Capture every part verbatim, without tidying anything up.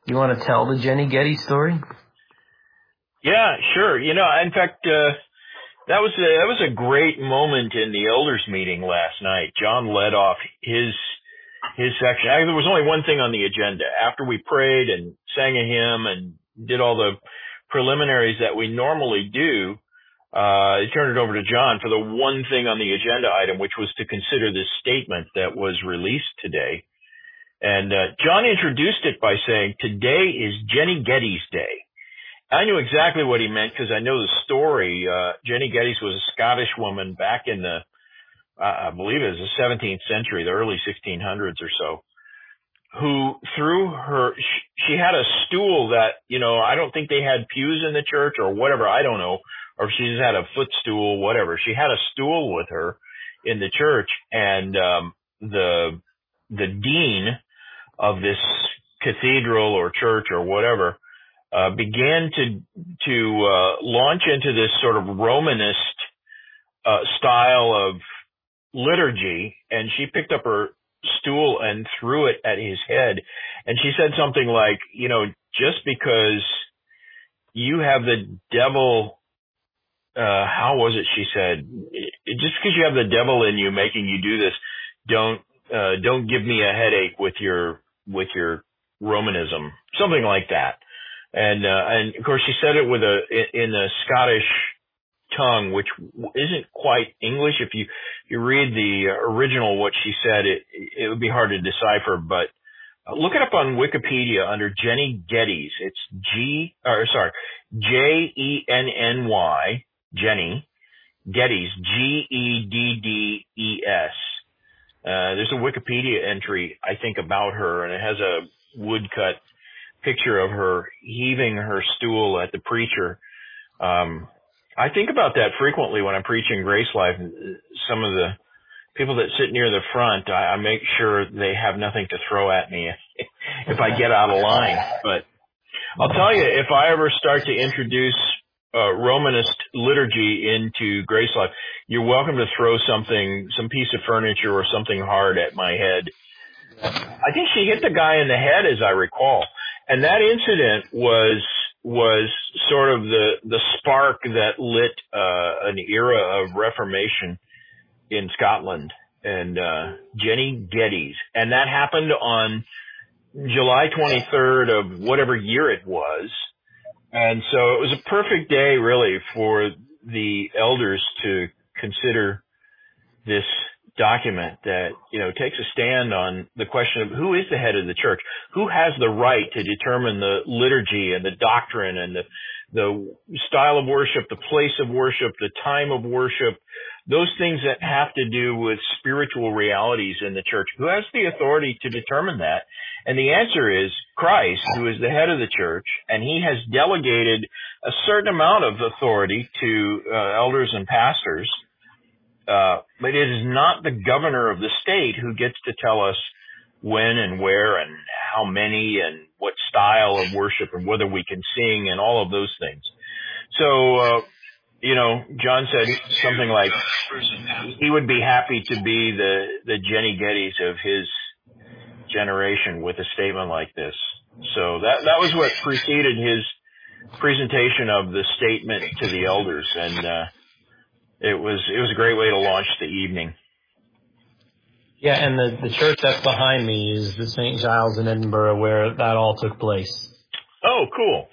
You want to tell the Jenny Getty story? Yeah, sure. You know, in fact, uh, that was a, that was a great moment in the elders meeting last night. John led off his his section. Actually, there was only one thing on the agenda. After we prayed and sang a hymn and did all the preliminaries that we normally do, uh, I turned it over to John for the one thing on the agenda item, which was to consider this statement that was released today. And uh, John introduced it by saying, "Today is Jenny Getty's day." I knew exactly what he meant because I know the story. Uh, Jenny Geddes was a Scottish woman back in the, uh, I believe it was the seventeenth century, the early sixteen hundreds or so, who through her, she, she had a stool that, you know, I don't think they had pews in the church or whatever. I don't know. Or if she just had a footstool, whatever. She had a stool with her in the church, and um, the the dean of this cathedral or church or whatever Uh, began to to uh, launch into this sort of Romanist uh, style of liturgy, and she picked up her stool and threw it at his head, and she said something like, you know, just because you have the devil, uh, how was it? She said, just because you have the devil in you making you do this, don't uh, don't give me a headache with your with your Romanism, something like that. And, uh, and of course she said it with a, in a Scottish tongue, which isn't quite English. If you, you read the original, what she said, it, it would be hard to decipher, but look it up on Wikipedia under Jenny Geddes. It's G, or sorry, J E N N Y, Jenny Geddes, G E D D E S. Uh, there's a Wikipedia entry, I think, about her, and it has a woodcut picture of her heaving her stool at the preacher. Um, I think about that frequently when I'm preaching Grace Life. Some of the people that sit near the front, I, I make sure they have nothing to throw at me if I get out of line. But I'll tell you, if I ever start to introduce uh, Romanist liturgy into Grace Life, you're welcome to throw something, some piece of furniture or something hard at my head. I think she hit the guy in the head, as I recall. And that incident was was sort of the the spark that lit uh, an era of Reformation in Scotland. And uh, Jenny Geddes, and that happened on July twenty-third of whatever year it was. And so it was a perfect day, really, for the elders to consider this document that, you know, takes a stand on the question of who is the head of the church, who has the right to determine the liturgy and the doctrine and the the style of worship, the place of worship, the time of worship, those things that have to do with spiritual realities in the church. Who has the authority to determine that? And the answer is Christ, who is the head of the church, and he has delegated a certain amount of authority to uh, elders and pastors. Uh, but it is not the governor of the state who gets to tell us when and where and how many and what style of worship and whether we can sing and all of those things. So, uh, you know, John said something like he would be happy to be the, the Jenny Geddes of his generation with a statement like this. So that, that was what preceded his presentation of the statement to the elders. And, uh, It was it was a great way to launch the evening. Yeah, and the, the church that's behind me is the Saint Giles in Edinburgh, where that all took place. Oh, cool.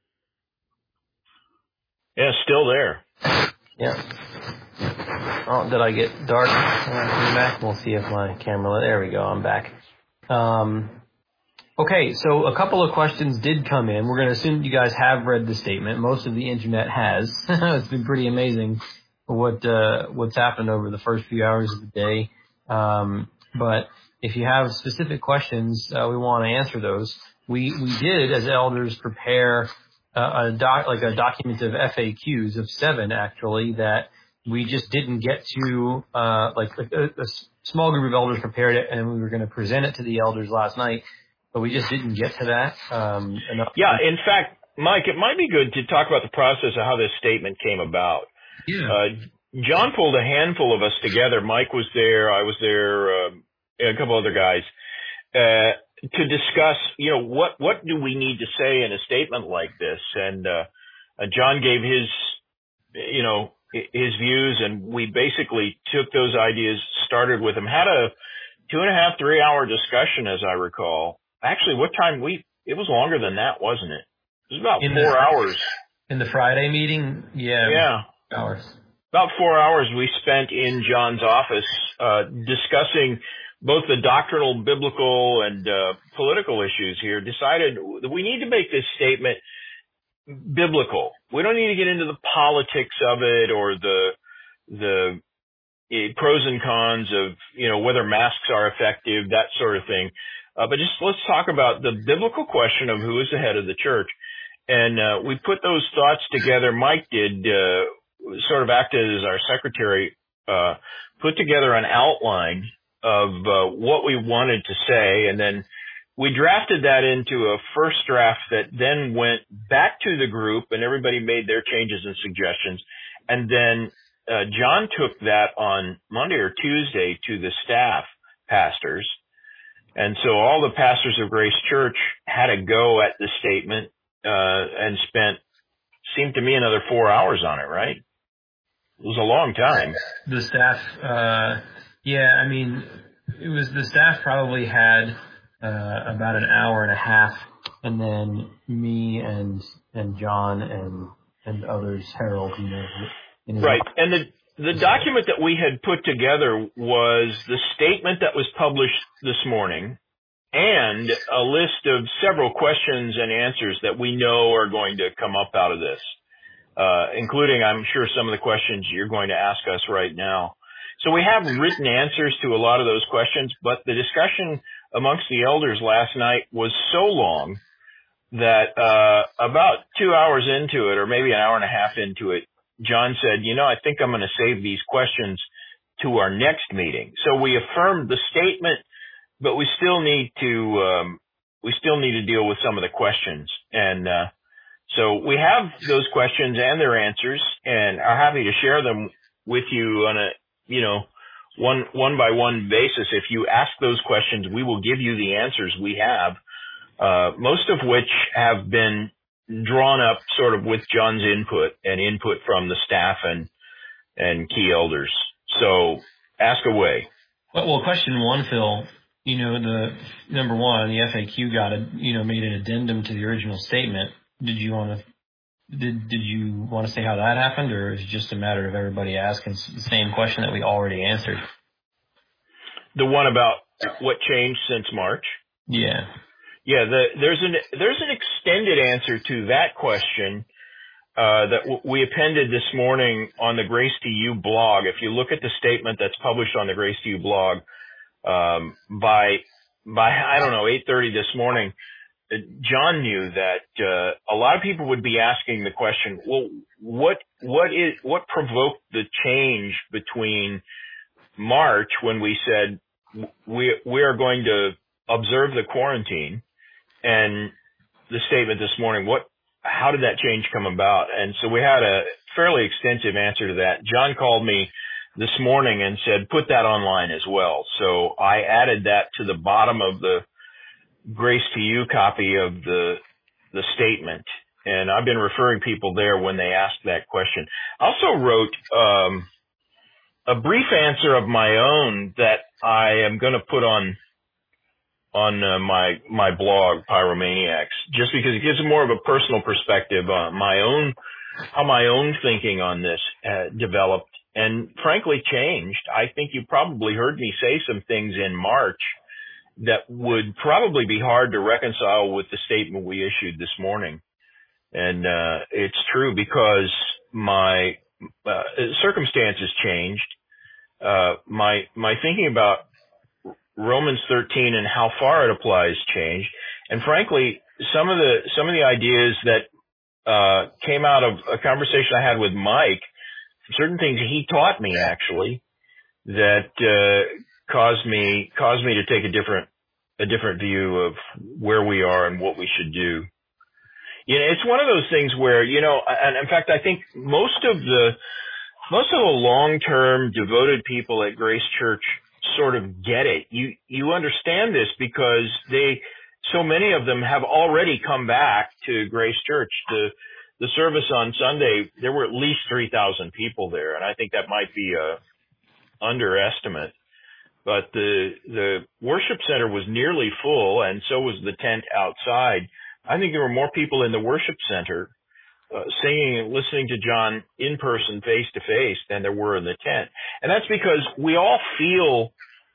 Yeah, still there. Yeah. Oh, did I get dark? Uh, back. We'll see if my camera. There we go. I'm back. Um, okay, so a couple of questions did come in. We're going to assume you guys have read the statement. Most of the internet has. It's been pretty amazing what uh, what's happened over the first few hours of the day. Um, but if you have specific questions, uh, we want to answer those. We we did, as elders, prepare uh, a doc like a document of F A Qs of seven actually that we just didn't get to. Uh, like a, a small group of elders prepared it, and we were going to present it to the elders last night, but we just didn't get to that. Um, enough. Yeah, in fact, Mike, it might be good to talk about the process of how this statement came about. Yeah. Uh, John pulled a handful of us together. Mike was there. I was there. Uh, a couple other guys. Uh, to discuss, you know, what, what do we need to say in a statement like this? And, uh, uh John gave his, you know, his views, and we basically took those ideas, started with him, had a two and a half, three hour discussion, as I recall. Actually, what time we, it was longer than that, wasn't it? It was about in four the, hours. In the Friday meeting? Yeah. Yeah. Hours. About four hours we spent in John's office, uh, discussing both the doctrinal, biblical, and, uh, political issues here. Decided that we need to make this statement biblical. We don't need to get into the politics of it or the, the uh, pros and cons of, you know, whether masks are effective, that sort of thing. Uh, but just let's talk about the biblical question of who is the head of the church. And, uh, we put those thoughts together. Mike did, uh, sort of acted as our secretary, uh, put together an outline of, uh, what we wanted to say. And then we drafted that into a first draft that then went back to the group, and everybody made their changes and suggestions. And then, uh, John took that on Monday or Tuesday to the staff pastors. And so all the pastors of Grace Church had a go at the statement, uh, and spent, seemed to me, another four hours on it, right? It was a long time. The staff, uh, yeah, I mean, it was, the staff probably had, uh, about an hour and a half, and then me and, and John and, and others, Harold, you know. In his right. And the, the document that we had put together was the statement that was published this morning and a list of several questions and answers that we know are going to come up out of this. Uh, including, I'm sure, some of the questions you're going to ask us right now. So we have written answers to a lot of those questions, but the discussion amongst the elders last night was so long that, uh, about two hours into it, or maybe an hour and a half into it, John said, you know, I think I'm going to save these questions to our next meeting. So we affirmed the statement, but we still need to, um, we still need to deal with some of the questions. And, uh, So we have those questions and their answers, and are happy to share them with you on a, you know, one, one by one basis. If you ask those questions, we will give you the answers we have, uh, most of which have been drawn up sort of with John's input and input from the staff and, and key elders. So ask away. Well, well, question one, Phil, you know, the number one, the F A Q got a, you know, made an addendum to the original statement. Did you want to, did, did you want to say how that happened, or is it just a matter of everybody asking the same question that we already answered? The one about what changed since March? Yeah. Yeah, the, there's an, there's an extended answer to that question, uh, that w- we appended this morning on the Grace to You blog. If you look at the statement that's published on the Grace to You blog, um, by, by, I don't know, eight thirty this morning, John knew that, uh, a lot of people would be asking the question, well, what, what is, what provoked the change between March when we said we, we are going to observe the quarantine, and the statement this morning? What, how did that change come about? And so we had a fairly extensive answer to that. John called me this morning and said, put that online as well. So I added that to the bottom of the Grace to You copy of the, the statement. And I've been referring people there when they ask that question. I also wrote, um, a brief answer of my own that I am going to put on, on uh, my, my blog, Pyromaniacs, just because it gives more of a personal perspective on my own, how my own thinking on this uh, developed and frankly changed. I think you probably heard me say some things in March that would probably be hard to reconcile with the statement we issued this morning. And, uh, it's true because my, uh, circumstances changed. Uh, my, my thinking about Romans thirteen and how far it applies changed. And frankly, some of the, some of the ideas that, uh, came out of a conversation I had with Mike, certain things he taught me actually that, uh, caused me, caused me to take a different, a different view of where we are and what we should do. You know, it's one of those things where, you know, and in fact, I think most of the, most of the long-term devoted people at Grace Church sort of get it. You, you understand this because they, so many of them have already come back to Grace Church. The, the service on Sunday, there were at least three thousand people there, and I think that might be a underestimate. But the, the worship center was nearly full, and so was the tent outside. I think there were more people in the worship center uh, singing and listening to John in person, face to face, than there were in the tent. And that's because we all feel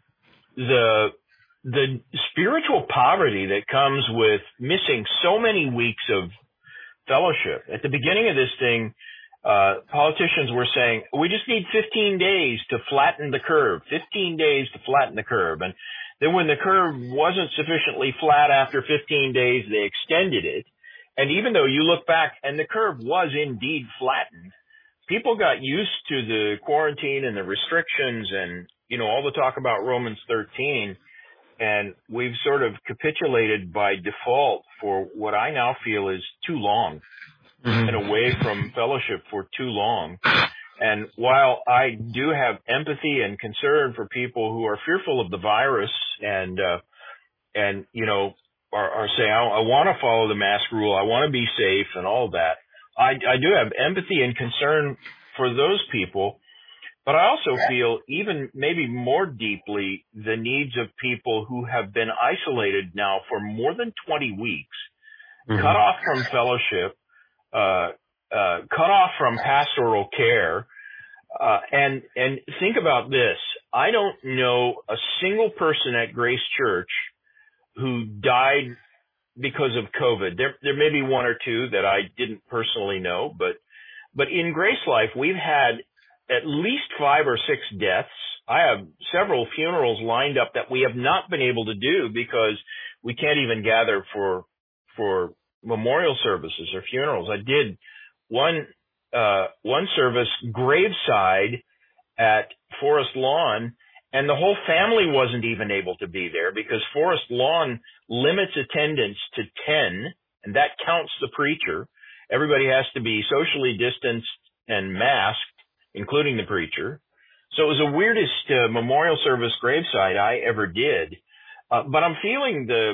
the the spiritual poverty that comes with missing so many weeks of fellowship. At the beginning of this thing, uh, politicians were saying, we just need fifteen days to flatten the curve, fifteen days to flatten the curve. And then when the curve wasn't sufficiently flat after fifteen days, they extended it. And even though you look back and the curve was indeed flattened, people got used to the quarantine and the restrictions and, you know, all the talk about Romans thirteen. And we've sort of capitulated by default for what I now feel is too long mm-hmm. and away from fellowship for too long. And while I do have empathy and concern for people who are fearful of the virus and, uh, and, you know, are, are saying, I, I want to follow the mask rule, I want to be safe and all that, I, I do have empathy and concern for those people. But I also feel even maybe more deeply the needs of people who have been isolated now for more than twenty weeks, mm-hmm. cut off from fellowship, uh, uh, cut off from pastoral care. Uh, and, and think about this. I don't know a single person at Grace Church who died because of COVID. There, there may be one or two that I didn't personally know, but, but in Grace Life, we've had at least five or six deaths. I have several funerals lined up that we have not been able to do because we can't even gather for, for memorial services or funerals. I did one, uh, one service graveside at Forest Lawn, and the whole family wasn't even able to be there because Forest Lawn limits attendance to ten, and that counts the preacher. Everybody has to be socially distanced and masked, including the preacher. So it was the weirdest uh, memorial service graveside I ever did. Uh, but I'm feeling the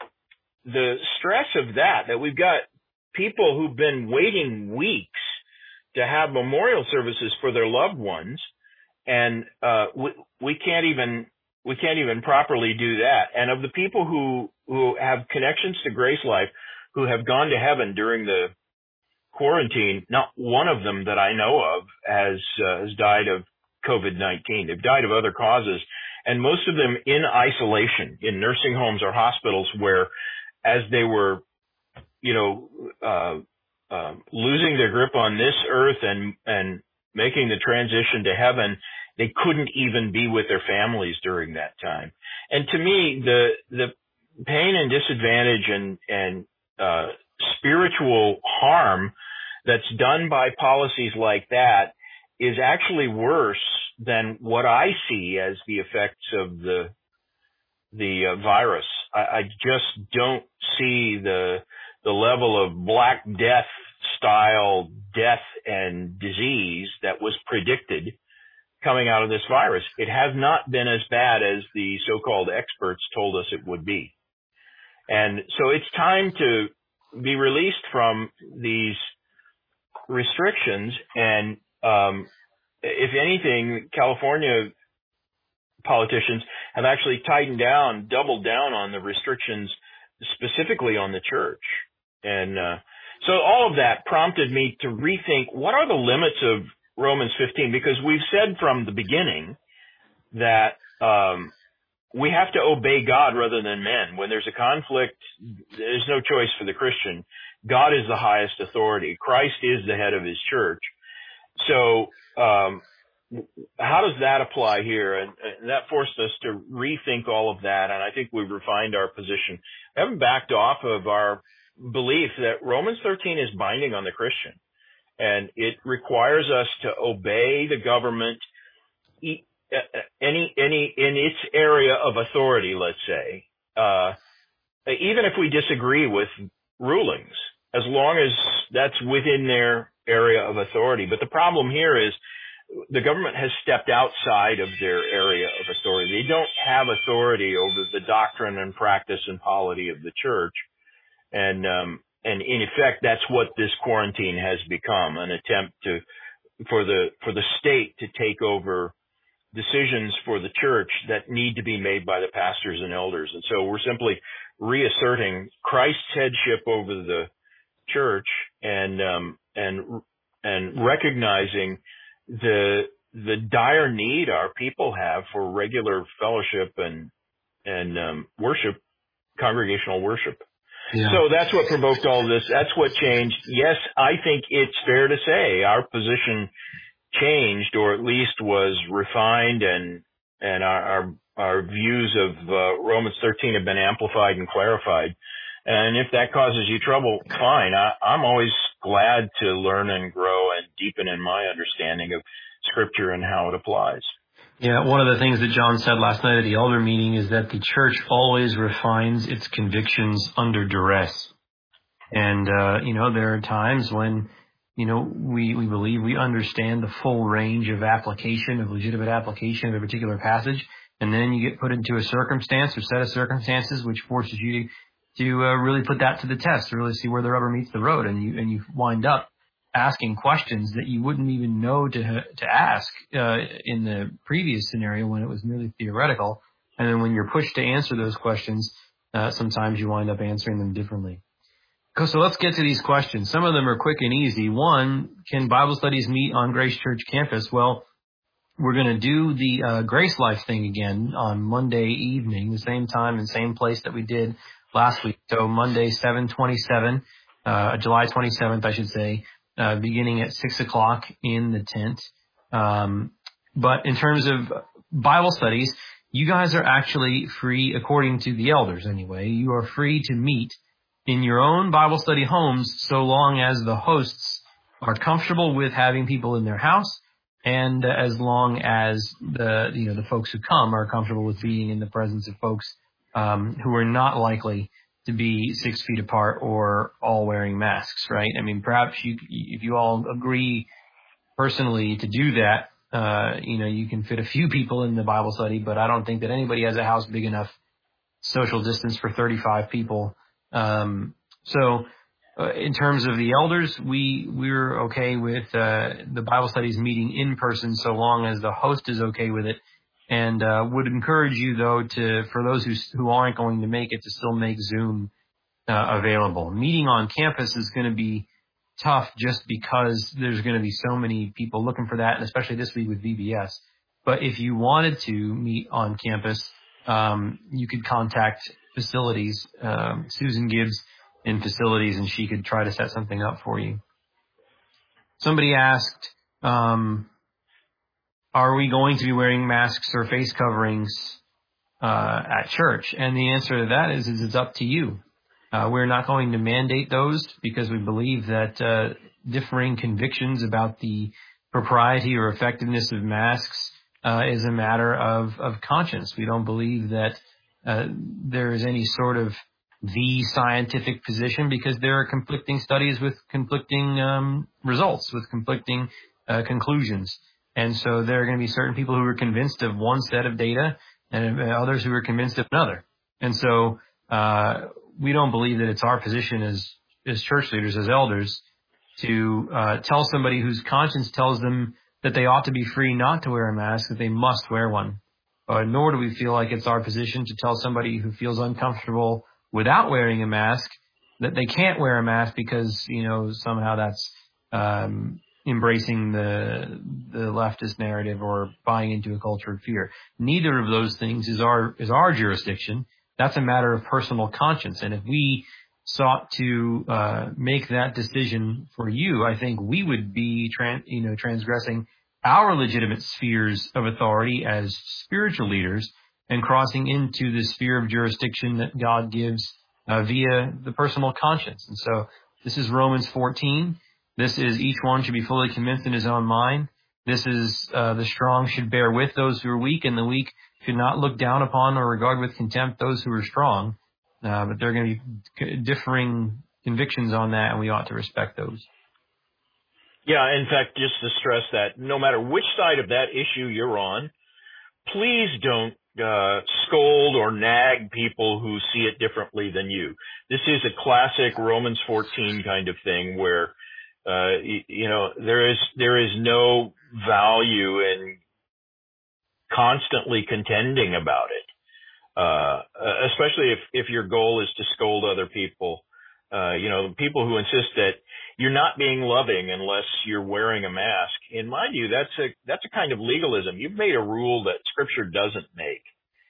the stress of that, that we've got people who've been waiting weeks to have memorial services for their loved ones, and uh, we, we can't even we can't even properly do that. And of the people who who have connections to Grace Life, who have gone to heaven during the quarantine, not one of them that I know of has uh, has died of COVID nineteen. They've died of other causes, and most of them in isolation in nursing homes or hospitals where, as they were, you know, uh, uh, losing their grip on this earth and and making the transition to heaven, they couldn't even be with their families during that time. And to me, the the pain and disadvantage and and uh, spiritual harm that's done by policies like that is actually worse than what I see as the effects of the the uh, virus. I, I just don't see the the level of Black Death style death and disease that was predicted coming out of this virus. It has not been as bad as the so-called experts told us it would be. And so it's time to be released from these restrictions. And um, if anything, California politicians have actually tightened down, doubled down on the restrictions specifically on the church. And uh, so all of that prompted me to rethink what are the limits of Romans fifteen, because we've said from the beginning that um, we have to obey God rather than men. When there's a conflict, there's no choice for the Christian. God is the highest authority. Christ is the head of his church. So um, how does that apply here? And, and that forced us to rethink all of that, and I think we've refined our position. We haven't backed off of our belief that Romans thirteen is binding on the Christian, and it requires us to obey the government any any in its area of authority, let's say, uh, even if we disagree with rulings, as long as that's within their area of authority. But the problem here is the government has stepped outside of their area of authority. They don't have authority over the doctrine and practice and polity of the church. And, um, and in effect, that's what this quarantine has become, an attempt to, for the, for the state to take over decisions for the church that need to be made by the pastors and elders. And so we're simply reasserting Christ's headship over the church and, um, and, and recognizing the, the dire need our people have for regular fellowship and, and, um, worship, congregational worship. Yeah. So that's what provoked all this. That's what changed. Yes, I think it's fair to say our position changed, or at least was refined, and and our our, our views of uh, Romans thirteen have been amplified and clarified. And if that causes you trouble, fine. I, I'm always glad to learn and grow and deepen in my understanding of Scripture and how it applies. Yeah, one of the things that John said last night at the elder meeting is that the church always refines its convictions under duress. And, uh, you know, there are times when, you know, we, we believe we understand the full range of application, of legitimate application of a particular passage, and then you get put into a circumstance or set of circumstances which forces you to, to uh, really put that to the test, to really see where the rubber meets the road, and you, and you wind up asking questions that you wouldn't even know to to ask uh, in the previous scenario when it was merely theoretical. And then when you're pushed to answer those questions, uh, sometimes you wind up answering them differently. So let's get to these questions. Some of them are quick and easy. One, can Bible studies meet on Grace Church campus? Well, we're going to do the uh, Grace Life thing again on Monday evening, the same time and same place that we did last week. So Monday, seven twenty-seven, uh, July twenty-seventh, I should say. Uh, beginning at six o'clock in the tent. Um, but in terms of Bible studies, you guys are actually free, according to the elders anyway, you are free to meet in your own Bible study homes so long as the hosts are comfortable with having people in their house, and uh, as long as the, you know, the folks who come are comfortable with being in the presence of folks um, who are not likely to be six feet apart or all wearing masks, right? I mean, perhaps you, if you all agree personally to do that, uh, you know, you can fit a few people in the Bible study, but I don't think that anybody has a house big enough social distance for thirty-five people. Um, so, uh, in terms of the elders, we, we're okay with, uh, the Bible studies meeting in person so long as the host is okay with it. And uh, would encourage you, though, to for those who who aren't going to make it, to still make Zoom uh, available. Meeting on campus is going to be tough just because there's going to be so many people looking for that, and especially this week with V B S. But if you wanted to meet on campus, um, you could contact facilities, um, Susan Gibbs in facilities, and she could try to set something up for you. Somebody asked, Um, are we going to be wearing masks or face coverings uh, at church? And the answer to that is, is it's up to you. Uh, we're not going to mandate those because we believe that uh, differing convictions about the propriety or effectiveness of masks uh, is a matter of, of conscience. We don't believe that uh, there is any sort of the scientific position, because there are conflicting studies with conflicting um, results, with conflicting uh, conclusions. And so there are going to be certain people who are convinced of one set of data and others who are convinced of another. And so uh, we don't believe that it's our position as, as church leaders, as elders, to uh, tell somebody whose conscience tells them that they ought to be free not to wear a mask, that they must wear one. Uh, nor do we feel like it's our position to tell somebody who feels uncomfortable without wearing a mask that they can't wear a mask because, you know, somehow that's um embracing the the leftist narrative or buying into a culture of fear. Neither of those things is our is our jurisdiction. That's a matter of personal conscience. And if we sought to uh make that decision for you, I think we would be tran- you know transgressing our legitimate spheres of authority as spiritual leaders and crossing into the sphere of jurisdiction that God gives uh, via the personal conscience. And so this is Romans fourteen. This is each one should be fully convinced in his own mind. This is uh, the strong should bear with those who are weak, and the weak should not look down upon or regard with contempt those who are strong. Uh, but there are going to be differing convictions on that, and we ought to respect those. Yeah, in fact, just to stress that no matter which side of that issue you're on, please don't uh, scold or nag people who see it differently than you. This is a classic Romans fourteen kind of thing where, uh, you, you know, there is there is no value in constantly contending about it, uh, especially if if your goal is to scold other people. Uh, you know, people who insist that you're not being loving unless you're wearing a mask. In my view, that's a, that's a kind of legalism. You've made a rule that Scripture doesn't make.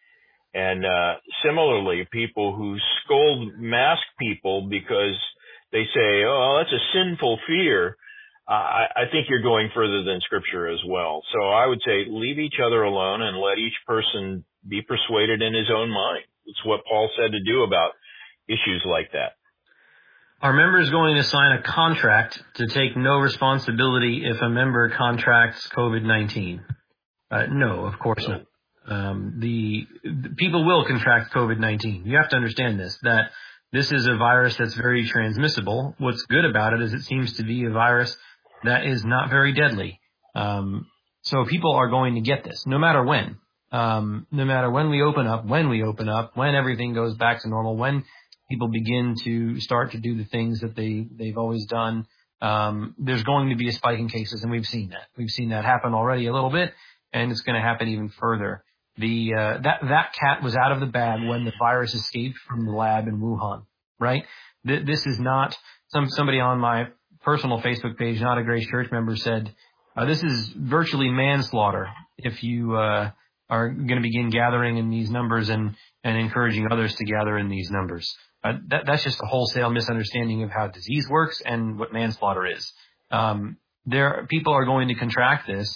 And, uh, similarly, people who scold mask people because they say, oh, that's a sinful fear. Uh, I, I think you're going further than Scripture as well. So I would say leave each other alone and let each person be persuaded in his own mind. It's what Paul said to do about issues like that. Are members going to sign a contract to take no responsibility if a member contracts COVID nineteen? Uh, no, of course not. Um, the, the people will contract COVID nineteen. You have to understand this, that this is a virus that's very transmissible. What's good about it is it seems to be a virus that is not very deadly. Um, so people are going to get this no matter when. Um, no matter when we open up, when we open up, when everything goes back to normal, when people begin to start to do the things that they, they've always done. Um, there's going to be a spike in cases, and we've seen that. We've seen that happen already a little bit, and it's going to happen even further. The, uh, that, that cat was out of the bag when the virus escaped from the lab in Wuhan, right? Th- this is not some, somebody on my personal Facebook page, not a Grace Church member, said, uh, this is virtually manslaughter if you, uh, are going to begin gathering in these numbers and, and encouraging others to gather in these numbers. Uh, that, that's just a wholesale misunderstanding of how disease works and what manslaughter is. Um, there, people are going to contract this,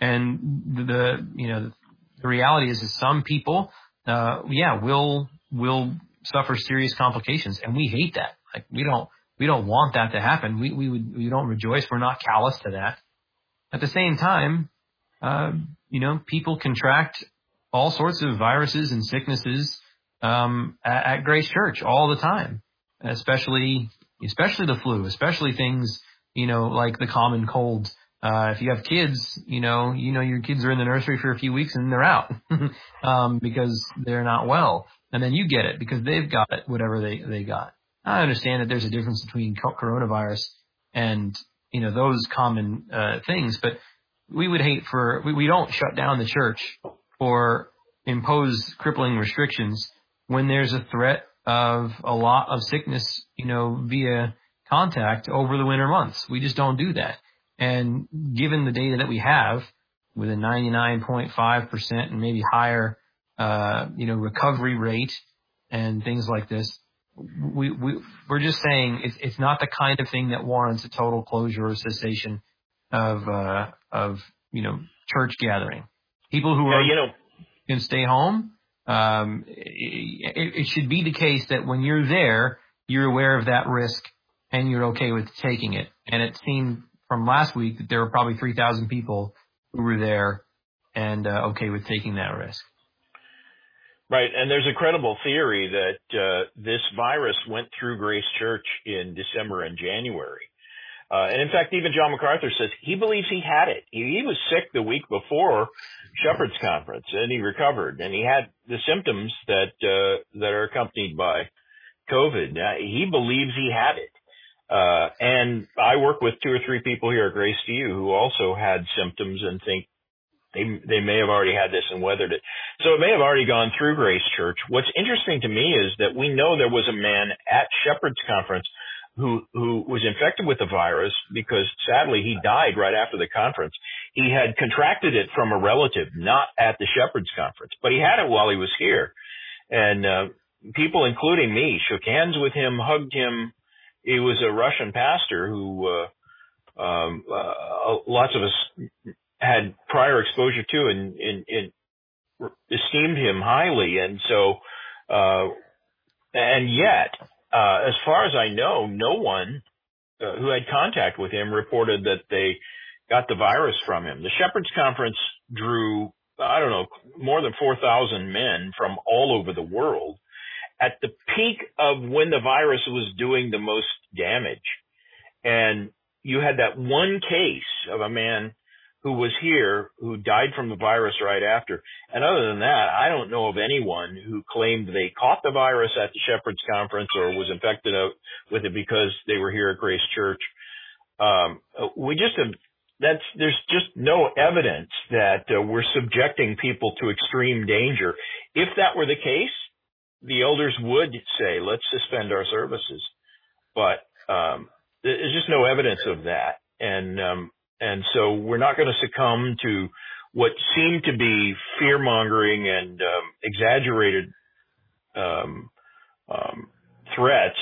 and the, the you know, the reality is, is some people, uh, yeah, will will suffer serious complications, and we hate that. Like we don't we don't want that to happen. We we would we don't rejoice. We're not callous to that. At the same time, uh, you know, people contract all sorts of viruses and sicknesses um, at, at Grace Church all the time, especially especially the flu, especially things, you know, like the common cold. Uh, if you have kids, you know, you know your kids are in the nursery for a few weeks and they're out um, because they're not well, and then you get it because they've got it, whatever they they got. I understand that there's a difference between coronavirus and, you know, those common uh, things, but we would hate for we, we don't shut down the church or impose crippling restrictions when there's a threat of a lot of sickness, you know, via contact over the winter months. We just don't do that. And given the data that we have, with a ninety-nine point five percent and maybe higher, uh, you know, recovery rate and things like this, we, we, we're just saying it's, it's not the kind of thing that warrants a total closure or cessation of, uh, of, you know, church gathering. People who yeah, are, you know, can stay home. Um, it, it should be the case that when you're there, you're aware of that risk and you're okay with taking it. And it seemed from last week that there were probably three thousand people who were there and uh, okay with taking that risk. Right, and there's a credible theory that uh, this virus went through Grace Church in December and January. Uh, and in fact, even John MacArthur says he believes he had it. He, he was sick the week before Shepherd's Conference, and he recovered, and he had the symptoms that uh, that are accompanied by COVID. Uh, he believes he had it. Uh, and I work with two or three people here at Grace to You who also had symptoms and think they they may have already had this and weathered it. So it may have already gone through Grace Church. What's interesting to me is that we know there was a man at Shepherd's Conference who who was infected with the virus because sadly he died right after the conference. He had contracted it from a relative, not at the Shepherd's Conference, but he had it while he was here. And uh, people, including me, shook hands with him, hugged him. He was a Russian pastor who uh, um, uh, lots of us had prior exposure to and, and, and esteemed him highly. And so, uh, and yet, uh, as far as I know, no one uh, who had contact with him reported that they got the virus from him. The Shepherd's Conference drew, I don't know, more than four thousand men from all over the world at the peak of when the virus was doing the most damage. And you had that one case of a man who was here who died from the virus right after. And other than that, I don't know of anyone who claimed they caught the virus at the Shepherd's Conference or was infected with it because they were here at Grace Church. Um, we just have, that's, there's just no evidence that uh, we're subjecting people to extreme danger. If that were the case, the elders would say, let's suspend our services. But um, there's just no evidence of that. And um, and so we're not going to succumb to what seem to be fear-mongering and um, exaggerated um, um, threats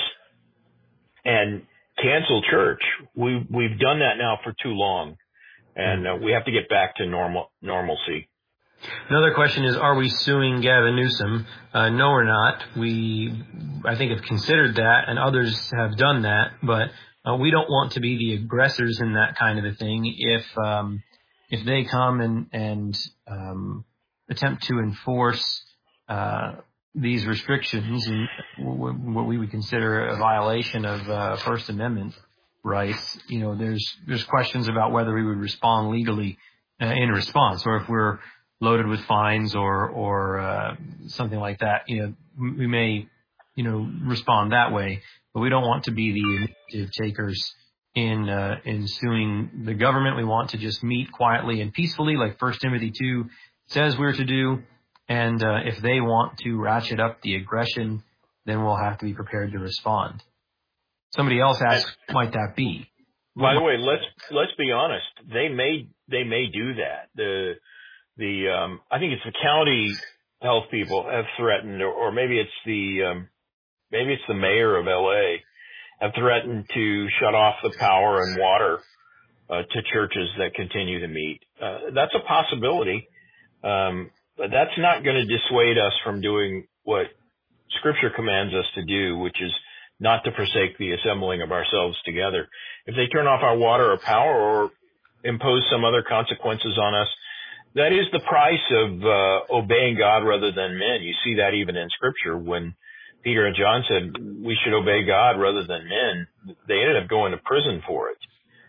and cancel church. We, we've done that now for too long, and uh, we have to get back to normal normalcy. Another question is, are we suing Gavin Newsom? Uh, no, we're not. We, I think, have considered that, and others have done that, but uh, we don't want to be the aggressors in that kind of a thing. If um, if they come and and um, attempt to enforce uh, these restrictions and what we would consider a violation of uh, First Amendment rights, you know, there's there's questions about whether we would respond legally uh, in response, or if we're loaded with fines or or uh, something like that. You know, we may, you know, respond that way, but we don't want to be the initiative takers in uh, in suing the government. We want to just meet quietly and peacefully, like First Timothy two says we're to do. And uh, if they want to ratchet up the aggression, then we'll have to be prepared to respond. Somebody else asks, what might that be? By the way, let's let's be honest. They may they may do that. The The um, I think it's the county health people have threatened, or, or maybe it's the um, maybe it's the mayor of L A have threatened to shut off the power and water uh, to churches that continue to meet. Uh, that's a possibility, um, but that's not going to dissuade us from doing what Scripture commands us to do, which is not to forsake the assembling of ourselves together. If they turn off our water or power or impose some other consequences on us, that is the price of uh, obeying God rather than men. You see that even in Scripture when Peter and John said we should obey God rather than men. They ended up going to prison for it.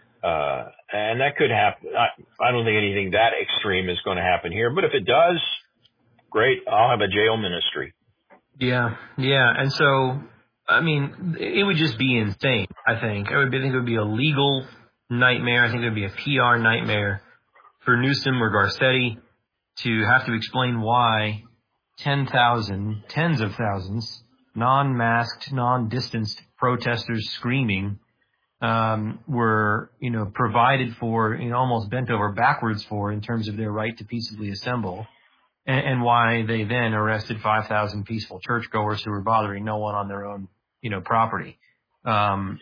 Uh, and that could happen. I, I don't think anything that extreme is going to happen here. But if it does, great. I'll have a jail ministry. Yeah, yeah. And so, I mean, it would just be insane, I think. I, would be, I think it would be a legal nightmare. I think it would be a P R nightmare for Newsom or Garcetti to have to explain why ten thousand, tens of thousands, non-masked, non-distanced protesters screaming um, were, you know, provided for, you know, almost bent over backwards for in terms of their right to peaceably assemble, and, and why they then arrested five thousand peaceful churchgoers who were bothering no one on their own, you know, property. Um,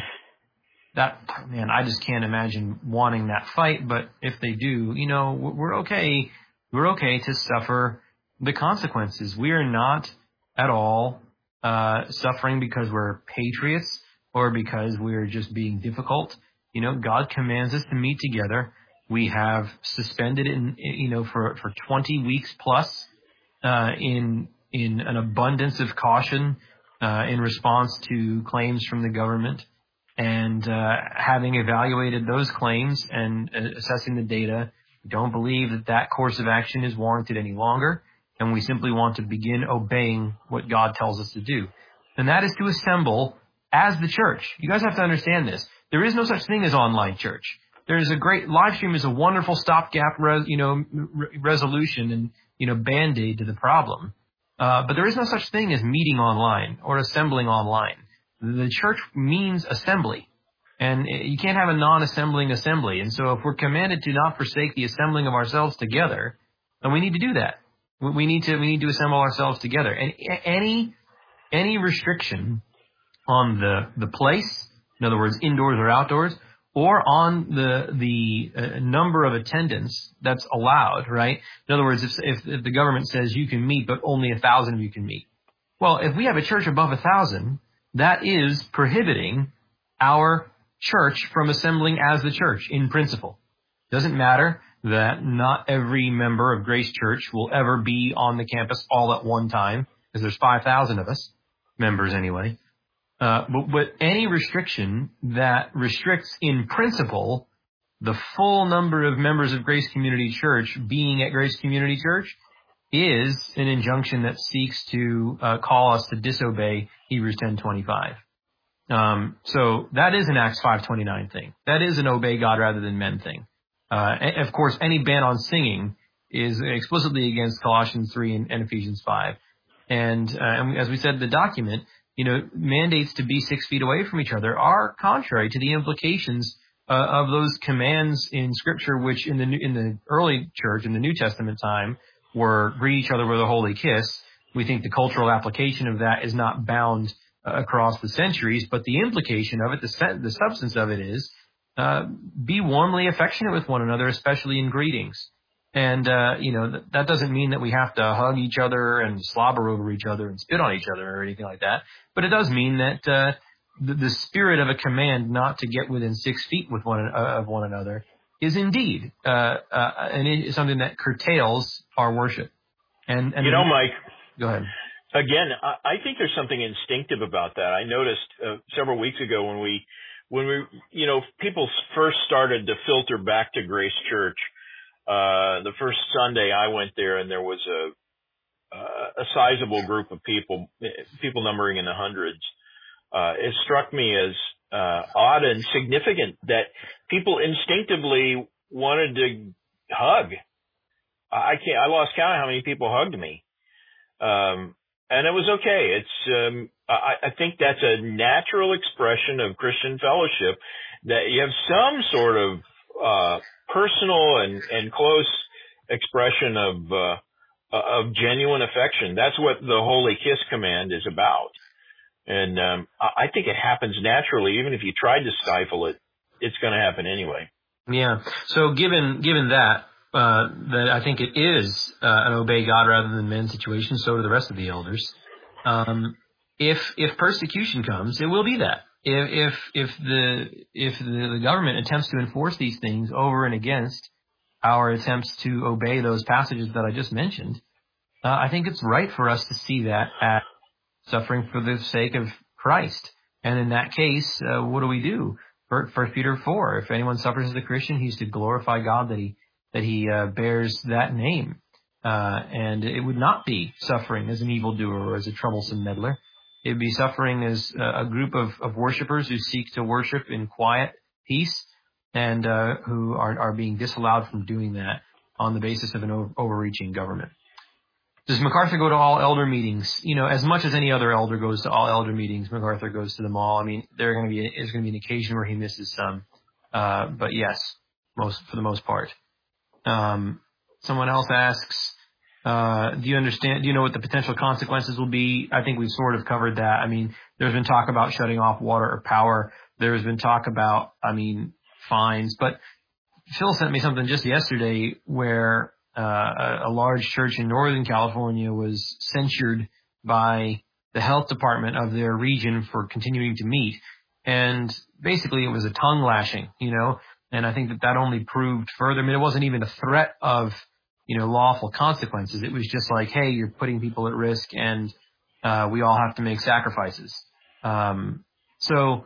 That, man, I just can't imagine wanting that fight. But if they do, you know, we're okay. We're okay to suffer the consequences. We are not at all uh, suffering because we're patriots or because we're just being difficult. You know, God commands us to meet together. We have suspended it, in, you know, for, for twenty weeks plus uh, in in an abundance of caution uh, in response to claims from the government. And uh, having evaluated those claims and uh, assessing the data, we don't believe that that course of action is warranted any longer, and we simply want to begin obeying what God tells us to do. And that is to assemble as the church. You guys have to understand this. There is no such thing as online church. There is a great live stream is a wonderful stopgap, res, you know, re- resolution and you know band-aid to the problem. Uh, but there is no such thing as meeting online or assembling online. The church means assembly, and you can't have a non-assembling assembly. And so if we're commanded to not forsake the assembling of ourselves together, then we need to do that. We need to, we need to assemble ourselves together. And any, any restriction on the, the place, in other words, indoors or outdoors, or on the, the uh, number of attendance that's allowed, right? In other words, if, if, if the government says you can meet, but only a thousand of you can meet. Well, if we have a church above a thousand, that is prohibiting our church from assembling as the church in principle. Doesn't matter that not every member of Grace Church will ever be on the campus all at one time, because there's five thousand of us, members anyway. Uh, but, but any restriction that restricts in principle the full number of members of Grace Community Church being at Grace Community Church is an injunction that seeks to uh, call us to disobey Hebrews ten twenty-five. Um, so that is an Acts five twenty-nine thing. That is an obey God rather than men thing. Uh, and of course, any ban on singing is explicitly against Colossians three and, and Ephesians five. And, uh, and as we said in the document, you know, mandates to be six feet away from each other are contrary to the implications uh, of those commands in Scripture, which in the in the early church, in the New Testament time, were greet each other with a holy kiss. We think the cultural application of that is not bound uh, across the centuries, but the implication of it, the, the substance of it is, uh, be warmly affectionate with one another, especially in greetings. And, uh, you know, th- that doesn't mean that we have to hug each other and slobber over each other and spit on each other or anything like that. But it does mean that uh, the, the spirit of a command not to get within six feet with one uh, of one another is indeed uh, uh, and it is something that curtails our worship. And, and you know, Mike. Go ahead. Again, I, I think there's something instinctive about that. I noticed uh, several weeks ago when we, when we, you know, people first started to filter back to Grace Church. Uh, the first Sunday I went there, and there was a uh, a sizable group of people, people numbering in the hundreds. Uh, it struck me as uh, odd and significant that people instinctively wanted to hug. I can't. I lost count of how many people hugged me, um, and it was okay. It's. Um, I, I think that's a natural expression of Christian fellowship, that you have some sort of uh, personal and, and close expression of uh, of genuine affection. That's what the holy kiss command is about. And um, I think it happens naturally. Even if you tried to stifle it, it's going to happen anyway. Yeah. So given given that, uh, that I think it is uh, an obey God rather than men situation, so do the rest of the elders. Um, if if persecution comes, it will be that. If if if the if the, the government attempts to enforce these things over and against our attempts to obey those passages that I just mentioned, uh, I think it's right for us to see that as suffering for the sake of Christ. And in that case, uh, what do we do? First Peter four, if anyone suffers as a Christian, he's to glorify God that he that he uh, bears that name. Uh, and it would not be suffering as an evildoer or as a troublesome meddler. It would be suffering as a group of, of worshipers who seek to worship in quiet peace and uh, who are, are being disallowed from doing that on the basis of an over, overreaching government. Does MacArthur go to all elder meetings? You know, as much as any other elder goes to all elder meetings, MacArthur goes to them all. I mean, there are going to be there's going to be an occasion where he misses some, uh, but yes, most for the most part. Um, someone else asks, uh, do you understand? Do you know what the potential consequences will be? I think we've sort of covered that. I mean, there's been talk about shutting off water or power. There's been talk about, I mean, fines. But Phil sent me something just yesterday where Uh, a, a large church in Northern California was censured by the health department of their region for continuing to meet. And basically it was a tongue lashing, you know, and I think that that only proved further. I mean, it wasn't even a threat of, you know, lawful consequences. It was just like, hey, you're putting people at risk and, uh, we all have to make sacrifices. Um, so,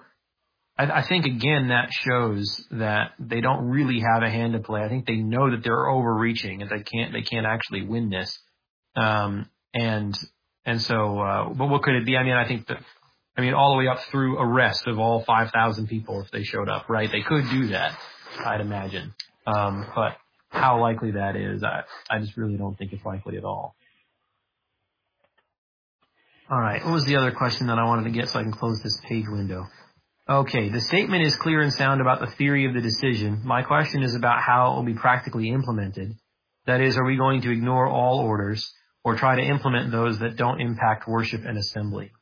I think, again, that shows that they don't really have a hand to play. I think they know that they're overreaching and they can't, they can't actually win this. Um, and, and so, uh, but what could it be? I mean, I think that, I mean, all the way up through arrest of all five thousand people if they showed up, right? They could do that, I'd imagine. Um, but how likely that is, I, I just really don't think it's likely at all. All right. What was the other question that I wanted to get so I can close this page window? Okay, the statement is clear and sound about the theory of the decision. My question is about how it will be practically implemented. That is, are we going to ignore all orders or try to implement those that don't impact worship and assembly?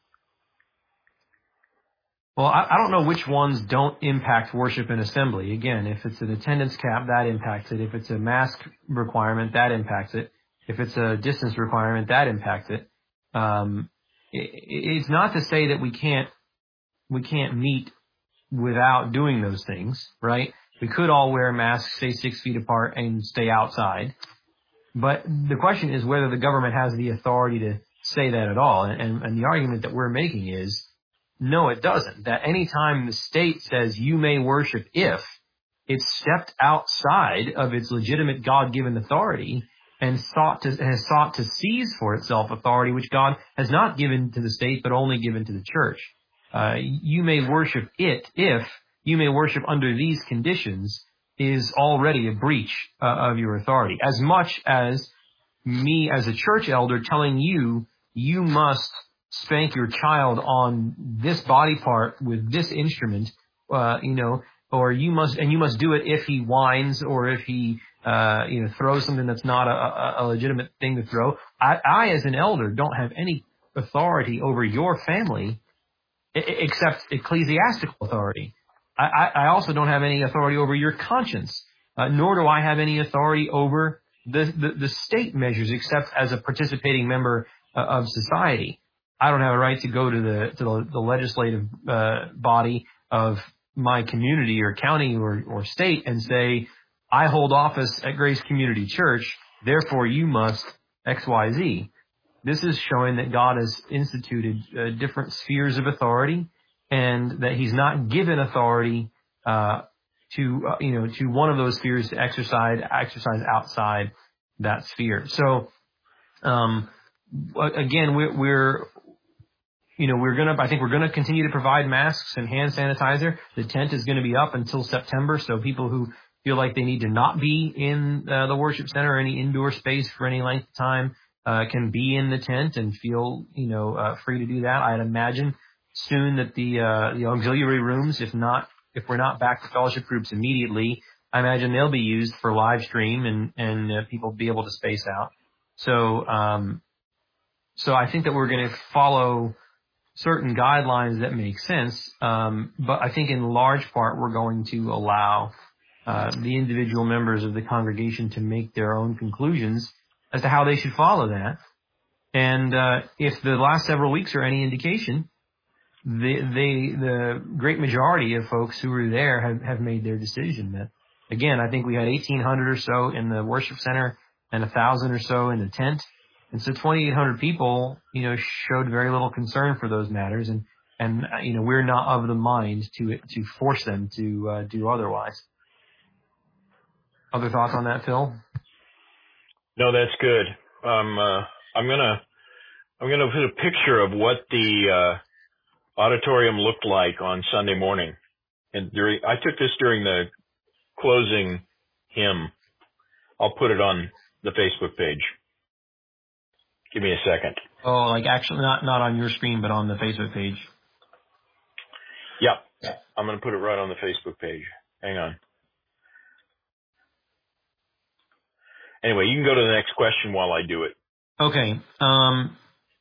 Well, I, I don't know which ones don't impact worship and assembly. Again, if it's an attendance cap, that impacts it. If it's a mask requirement, that impacts it. If it's a distance requirement, that impacts it. Um, it it's not to say that we can't we can't meet without doing those things, right? We could all wear masks, stay six feet apart, and stay outside. But the question is whether the government has the authority to say that at all. And, and, and the argument that we're making is no, it doesn't. That anytime the state says you may worship if, it's stepped outside of its legitimate God-given authority and sought to, has sought to seize for itself authority which God has not given to the state but only given to the church. Uh, you may worship it if you may worship under these conditions is already a breach uh, of your authority. As much as me as a church elder telling you you must spank your child on this body part with this instrument, uh, you know, or you must, and you must do it if he whines or if he, uh, you know, throws something that's not a, a, a legitimate thing to throw. I, I, as an elder, don't have any authority over your family except ecclesiastical authority. I, I also don't have any authority over your conscience, uh, nor do I have any authority over the, the, the state measures except as a participating member uh, of society. I don't have a right to go to the to the, the legislative uh, body of my community or county or, or state and say, I hold office at Grace Community Church, therefore you must X Y Z. This is showing that God has instituted uh, different spheres of authority and that he's not given authority uh, to, uh, you know, to one of those spheres to exercise, exercise outside that sphere. So, um, again, we're, we're You know, we're going to, I think we're going to continue to provide masks and hand sanitizer. The tent is going to be up until September. So people who feel like they need to not be in uh, the worship center or any indoor space for any length of time, uh, can be in the tent and feel, you know, uh, free to do that. I'd imagine soon that the, uh, the auxiliary rooms, if not, if we're not back to fellowship groups immediately, I imagine they'll be used for live stream and, and uh, people be able to space out. So, um, so I think that we're going to follow certain guidelines that make sense, um, but I think in large part we're going to allow uh, the individual members of the congregation to make their own conclusions as to how they should follow that. And uh, if the last several weeks are any indication, they, they, the great majority of folks who were there have, have made their decision. That again, I think we had eighteen hundred or so in the worship center and a thousand or so in the tent. And so twenty-eight hundred people, you know, showed very little concern for those matters. And, and, uh, you know, we're not of the mind to, to force them to, uh, do otherwise. Other thoughts on that, Phil? No, that's good. Um, uh, I'm gonna, I'm gonna put a picture of what the, uh, auditorium looked like on Sunday morning. And during, I took this during the closing hymn. I'll put it on the Facebook page. Give me a second. Oh, like actually not, not on your screen, but on the Facebook page. Yep. I'm going to put it right on the Facebook page. Hang on. Anyway, you can go to the next question while I do it. Okay. Um,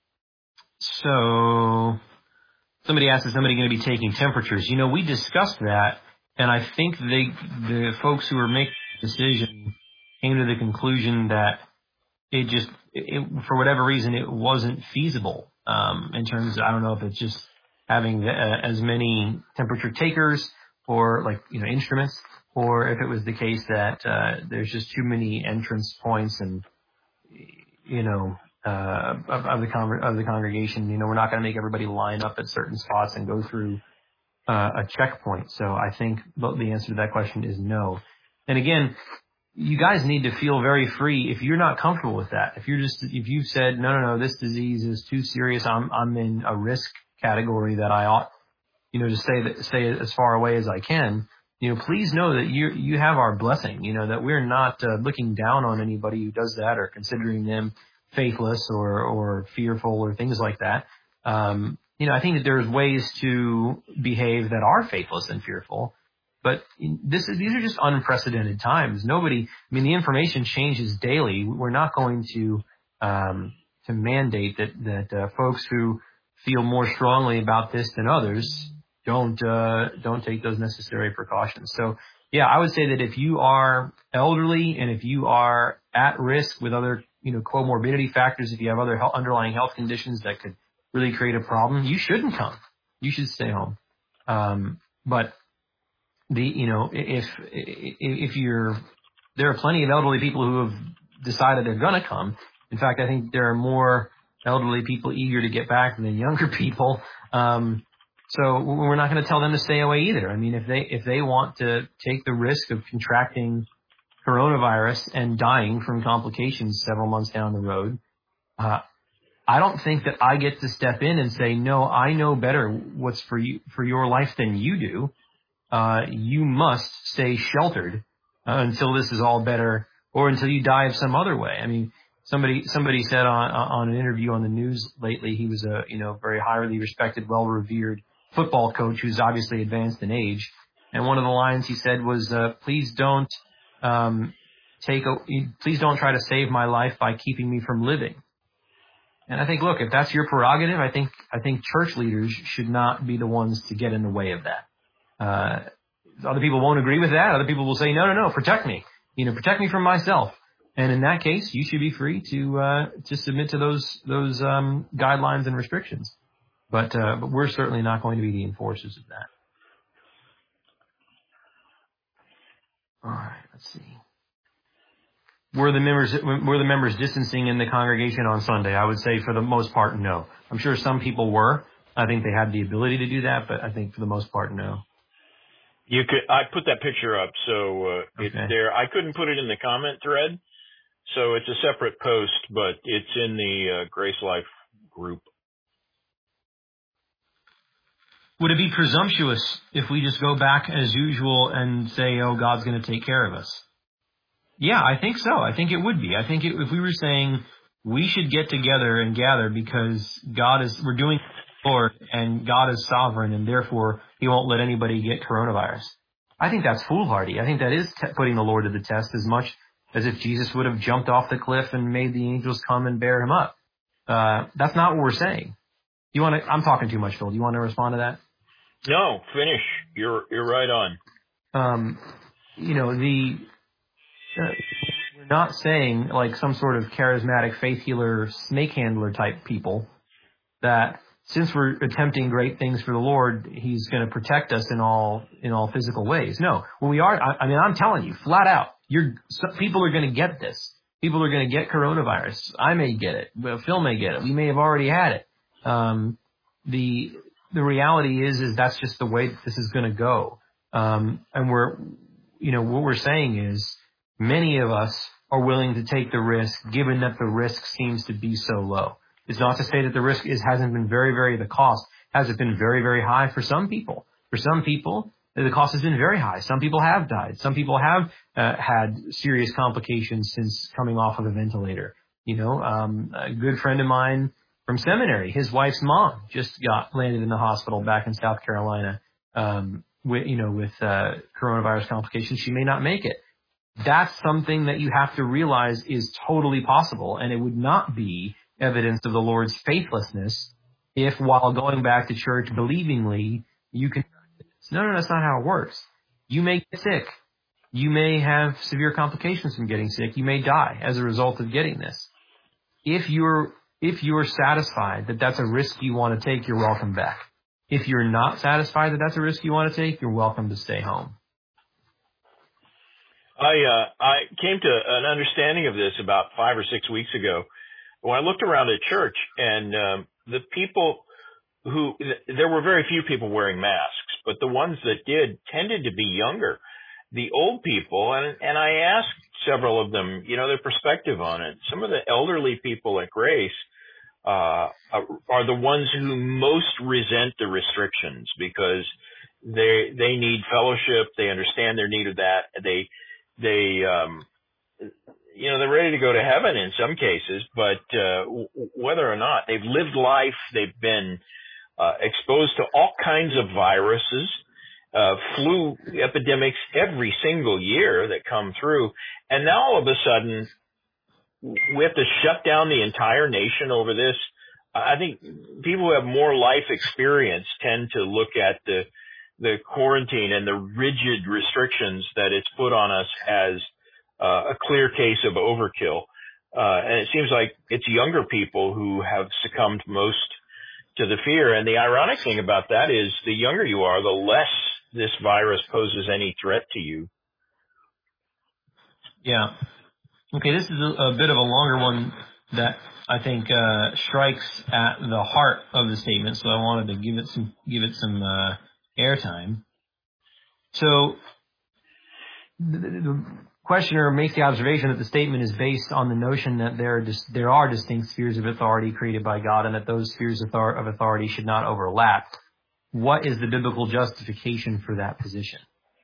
so somebody asked, is somebody going to be taking temperatures? You know, we discussed that, and I think they, the folks who were making the decision came to the conclusion that it just, it, for whatever reason, it wasn't feasible um, in terms of, I don't know if it's just having the, uh, as many temperature takers or like, you know, instruments, or if it was the case that uh, there's just too many entrance points and, you know, uh, of, of, the con- of the congregation. You know, we're not going to make everybody line up at certain spots and go through uh, a checkpoint. So I think the answer to that question is no. And again, you guys need to feel very free if you're not comfortable with that. If you're just, if you've said, no, no, no, this disease is too serious, I'm, I'm in a risk category that I ought, you know, to stay, that, stay as far away as I can, you know, please know that you, you have our blessing, you know, that we're not uh, looking down on anybody who does that or considering them faithless or, or fearful or things like that. Um, you know, I think that there's ways to behave that are faithless and fearful. But this is, these are just unprecedented times. Nobody, I mean, the information changes daily. We're not going to, um, to mandate that, that, uh, folks who feel more strongly about this than others don't, uh, don't take those necessary precautions. So yeah, I would say that if you are elderly and if you are at risk with other, you know, comorbidity factors, if you have other health, underlying health conditions that could really create a problem, you shouldn't come. You should stay home. Um, but The, you know, if, if you're, there are plenty of elderly people who have decided they're going to come. In fact, I think there are more elderly people eager to get back than younger people. Um, So we're not going to tell them to stay away either. I mean, if they if they want to take the risk of contracting coronavirus and dying from complications several months down the road, uh, I don't think that I get to step in and say, no, I know better what's for you for your life than you do. Uh, you must stay sheltered uh, until this is all better, or until you die of some other way. I mean, somebody somebody said on on an interview on the news lately, he was a you know very highly respected, well revered football coach who's obviously advanced in age, and one of the lines he said was, uh, "Please don't um, take a, please don't try to save my life by keeping me from living." And I think, look, if that's your prerogative, I think I think church leaders should not be the ones to get in the way of that. Uh, other people won't agree with that. Other people will say, no, no, no, protect me. You know, protect me from myself. And in that case, you should be free to uh, to submit to those those um, guidelines and restrictions. But uh, but we're certainly not going to be the enforcers of that. All right, let's see. Were the members were the members distancing in the congregation on Sunday? I would say for the most part, no. I'm sure some people were. I think they had the ability to do that, but I think for the most part, no. You could. I put that picture up, so uh, Okay. it's there. I couldn't put it in the comment thread, so it's a separate post, but it's in the uh, Grace Life group. Would it be presumptuous if we just go back as usual and say, "Oh, God's going to take care of us"? Yeah, I think so. I think it would be. I think it, if we were saying we should get together and gather because God is, we're doing the Lord and God is sovereign and therefore He won't let anybody get coronavirus. I think that's foolhardy. I think that is t- putting the Lord to the test as much as if Jesus would have jumped off the cliff and made the angels come and bear Him up. Uh, that's not what we're saying. You want to? I'm talking too much, Phil. Do you want to respond to that? No, finish. You're you're right on. Um, you know the. Uh, we're not saying, like some sort of charismatic faith healer, snake handler type people, that since we're attempting great things for the Lord, He's going to protect us in all in all physical ways. No, what we are, I, I mean, I'm telling you, flat out, you're some, people are going to get this. People are going to get coronavirus. I may get it. Phil may get it. We may have already had it. Um, the the reality is, is that's just the way that this is going to go. Um, and we're, you know, what we're saying is, many of us are willing to take the risk, given that the risk seems to be so low. It's not to say that the risk is hasn't been very, very, the cost hasn't been very, very high for some people. For some people, the cost has been very high. Some people have died. Some people have uh, had serious complications since coming off of a ventilator. You know, um, a good friend of mine from seminary, his wife's mom just got landed in the hospital back in South Carolina, um, with, you know, with uh, coronavirus complications. She may not make it. That's something that you have to realize is totally possible, and it would not be evidence of the Lord's faithlessness if, while going back to church believingly, you can. No, no, that's not how it works. You may get sick. You may have severe complications from getting sick. You may die as a result of getting this. If you're if you're satisfied that that's a risk you want to take, you're welcome back. If you're not satisfied that that's a risk you want to take, you're welcome to stay home. I uh, I came to an understanding of this about five or six weeks ago when I looked around at church, and um, the people who there were very few people wearing masks, but the ones that did tended to be younger, the old people, and and I asked several of them, you know, their perspective on it. Some of the elderly people at Grace uh, are the ones who most resent the restrictions because they they need fellowship, they understand their need of that, they They, um, you know, they're ready to go to heaven in some cases, but uh, w- whether or not they've lived life, they've been uh, exposed to all kinds of viruses, uh, flu epidemics every single year that come through, and now all of a sudden we have to shut down the entire nation over this. I think people who have more life experience tend to look at the the quarantine and the rigid restrictions that it's put on us as uh, a clear case of overkill. Uh, and it seems like it's younger people who have succumbed most to the fear. And the ironic thing about that is the younger you are, the less this virus poses any threat to you. Yeah. Okay, this is a, a bit of a longer one that I think uh, strikes at the heart of the statement, so I wanted to give it some give it some uh, airtime. So the, the questioner makes the observation that the statement is based on the notion that there are, dis- there are distinct spheres of authority created by God and that those spheres of authority should not overlap. What is the biblical justification for that position?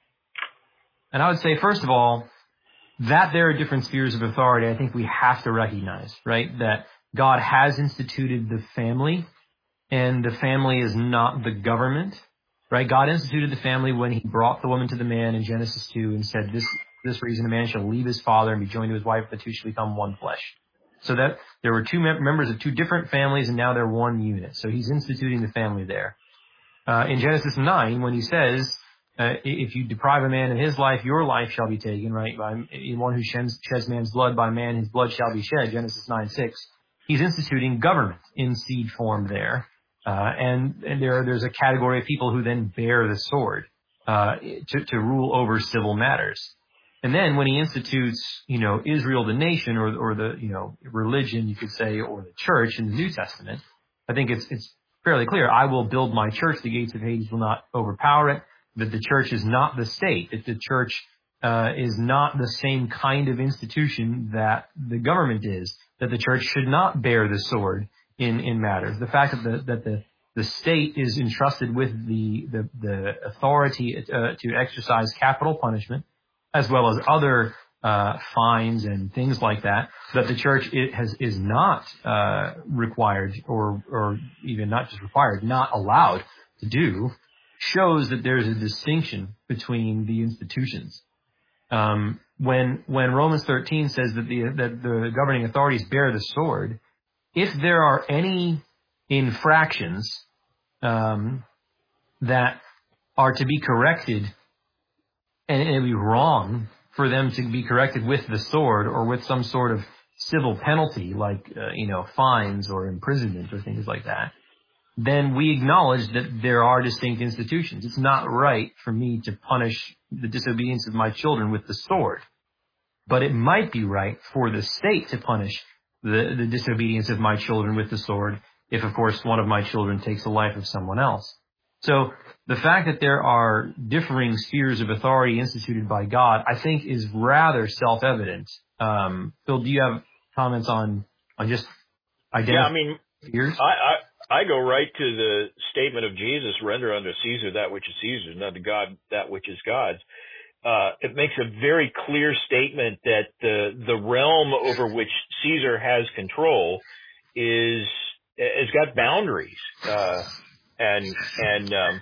And I would say, first of all, that there are different spheres of authority, I think we have to recognize, right? That God has instituted the family, and the family is not the government, right? God instituted the family when he brought the woman to the man in Genesis two and said, this, this reason a man shall leave his father and be joined to his wife, the two shall become one flesh. So that there were two mem- members of two different families, and now they're one unit. So he's instituting the family there. Uh, in Genesis nine, when he says, Uh, if you deprive a man of his life, your life shall be taken, right? By one who sheds, sheds man's blood, by man his blood shall be shed, Genesis nine six. He's instituting government in seed form there. Uh, and, and there, there's a category of people who then bear the sword, uh, to, to rule over civil matters. And then when he institutes, you know, Israel, the nation, or, or the, you know, religion, you could say, or the church in the New Testament, I think it's, it's fairly clear. I will build my church. The gates of Hades will not overpower it. That the church is not the state, that the church uh, is not the same kind of institution that the government is, that the church should not bear the sword in, in matters. The fact that the, that the, the state is entrusted with the, the, the authority uh, to exercise capital punishment, as well as other uh, fines and things like that, that the church it has, is not uh, required or, or even not just required, not allowed to do, shows that there's a distinction between the institutions. Um, when when Romans thirteen says that the that the governing authorities bear the sword, if there are any infractions um, that are to be corrected, and it would be wrong for them to be corrected with the sword or with some sort of civil penalty, like uh, you know fines or imprisonment or things like that, then we acknowledge that there are distinct institutions. It's not right for me to punish the disobedience of my children with the sword. But it might be right for the state to punish the, the disobedience of my children with the sword if, of course, one of my children takes the life of someone else. So the fact that there are differing spheres of authority instituted by God, I think, is rather self-evident. Um, Phil, do you have comments on, on just identifying yeah, I mean, spheres? I, I I go right to the statement of Jesus, render unto Caesar that which is Caesar's, and unto God that which is God's. Uh, it makes a very clear statement that the, the realm over which Caesar has control is, has got boundaries. Uh, and, and, um,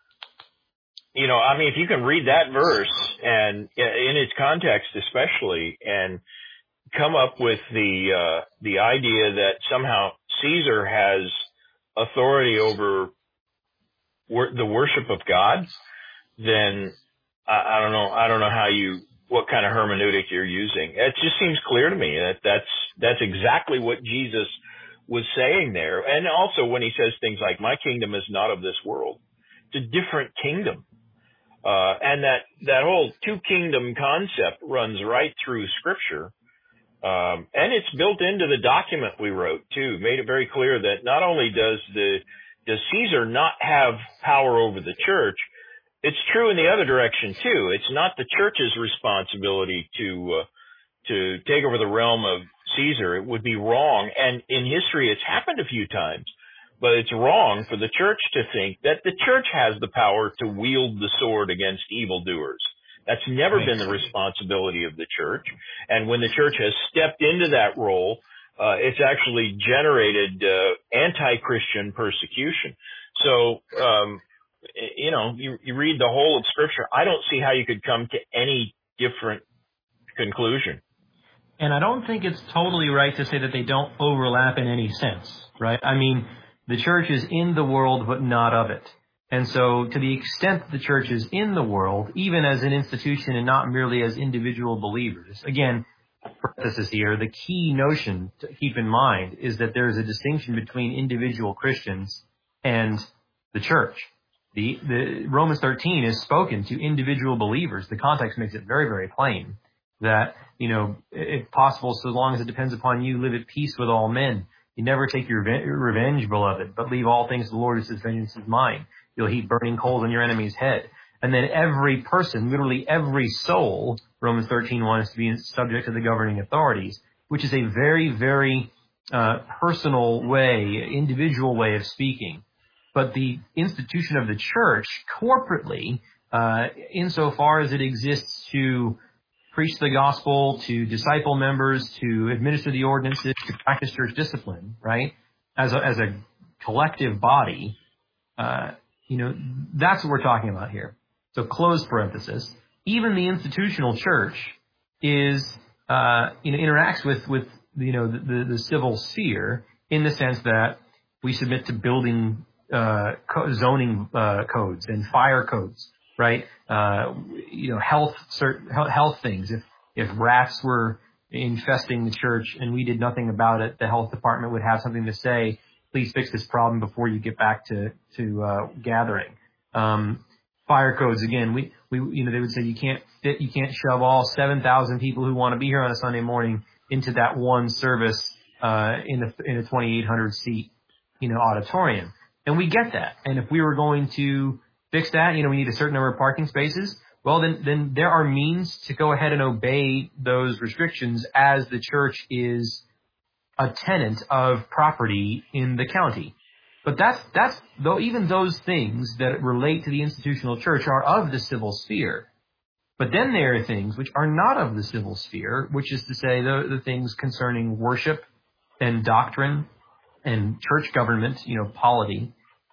you know, I mean, if you can read that verse and in its context especially, and come up with the, uh, the idea that somehow Caesar has authority over wor- the worship of God, then I, I don't know. I don't know how you, what kind of hermeneutic you're using. It just seems clear to me that that's that's exactly what Jesus was saying there. And also when he says things like, "My kingdom is not of this world," it's a different kingdom, uh, and that that whole two kingdom concept runs right through Scripture. Um, and it's built into the document we wrote too, made it very clear that not only does the, does Caesar not have power over the church, it's true in the other direction too. It's not the church's responsibility to, uh, to take over the realm of Caesar. It would be wrong. And in history, it's happened a few times, but it's wrong for the church to think that the church has the power to wield the sword against evildoers. That's never been the responsibility of the church. And when the church has stepped into that role, uh, it's actually generated uh, anti-Christian persecution. So, um, you know, you, you read the whole of Scripture, I don't see how you could come to any different conclusion. And I don't think it's totally right to say that they don't overlap in any sense, right? I mean, the church is in the world, but not of it. And so to the extent that the church is in the world, even as an institution and not merely as individual believers, again, parenthesis here, the key notion to keep in mind is that there is a distinction between individual Christians and the church. The, the Romans thirteen is spoken to individual believers. The context makes it very, very plain. that, you know, if possible, so long as it depends upon you, live at peace with all men. You never take your revenge, beloved, but leave all things to the Lord, who says, vengeance is mine. You'll heap burning coals on your enemy's head. And then every person, literally every soul, Romans thirteen one, is to be subject to the governing authorities, which is a very, very uh, personal way, individual way of speaking. But the institution of the church, corporately, uh, insofar as it exists to preach the gospel, to disciple members, to administer the ordinances, to practice church discipline, right? As a, as a collective body, uh, you know, that's what we're talking about here. So close parenthesis. Even the institutional church is, uh, you know, interacts with, with, you know, the, the, the civil sphere in the sense that we submit to building, uh, co- zoning, uh, codes and fire codes. Right, uh, you know, health, certain health things. If if rats were infesting the church and we did nothing about it, the health department would have something to say. Please fix this problem before you get back to to uh, gathering. Um, fire codes again. We we you know they would say you can't fit, you can't shove all seven thousand people who want to be here on a Sunday morning into that one service uh, in a in a twenty-eight hundred seat you know auditorium. And we get that. And if we were going to fix that, you know, we need a certain number of parking spaces. Well, then, then there are means to go ahead and obey those restrictions as the church is a tenant of property in the county. But that's, that's, though, even those things that relate to the institutional church are of the civil sphere. But then there are things which are not of the civil sphere, which is to say the, the things concerning worship and doctrine and church government, you know, polity.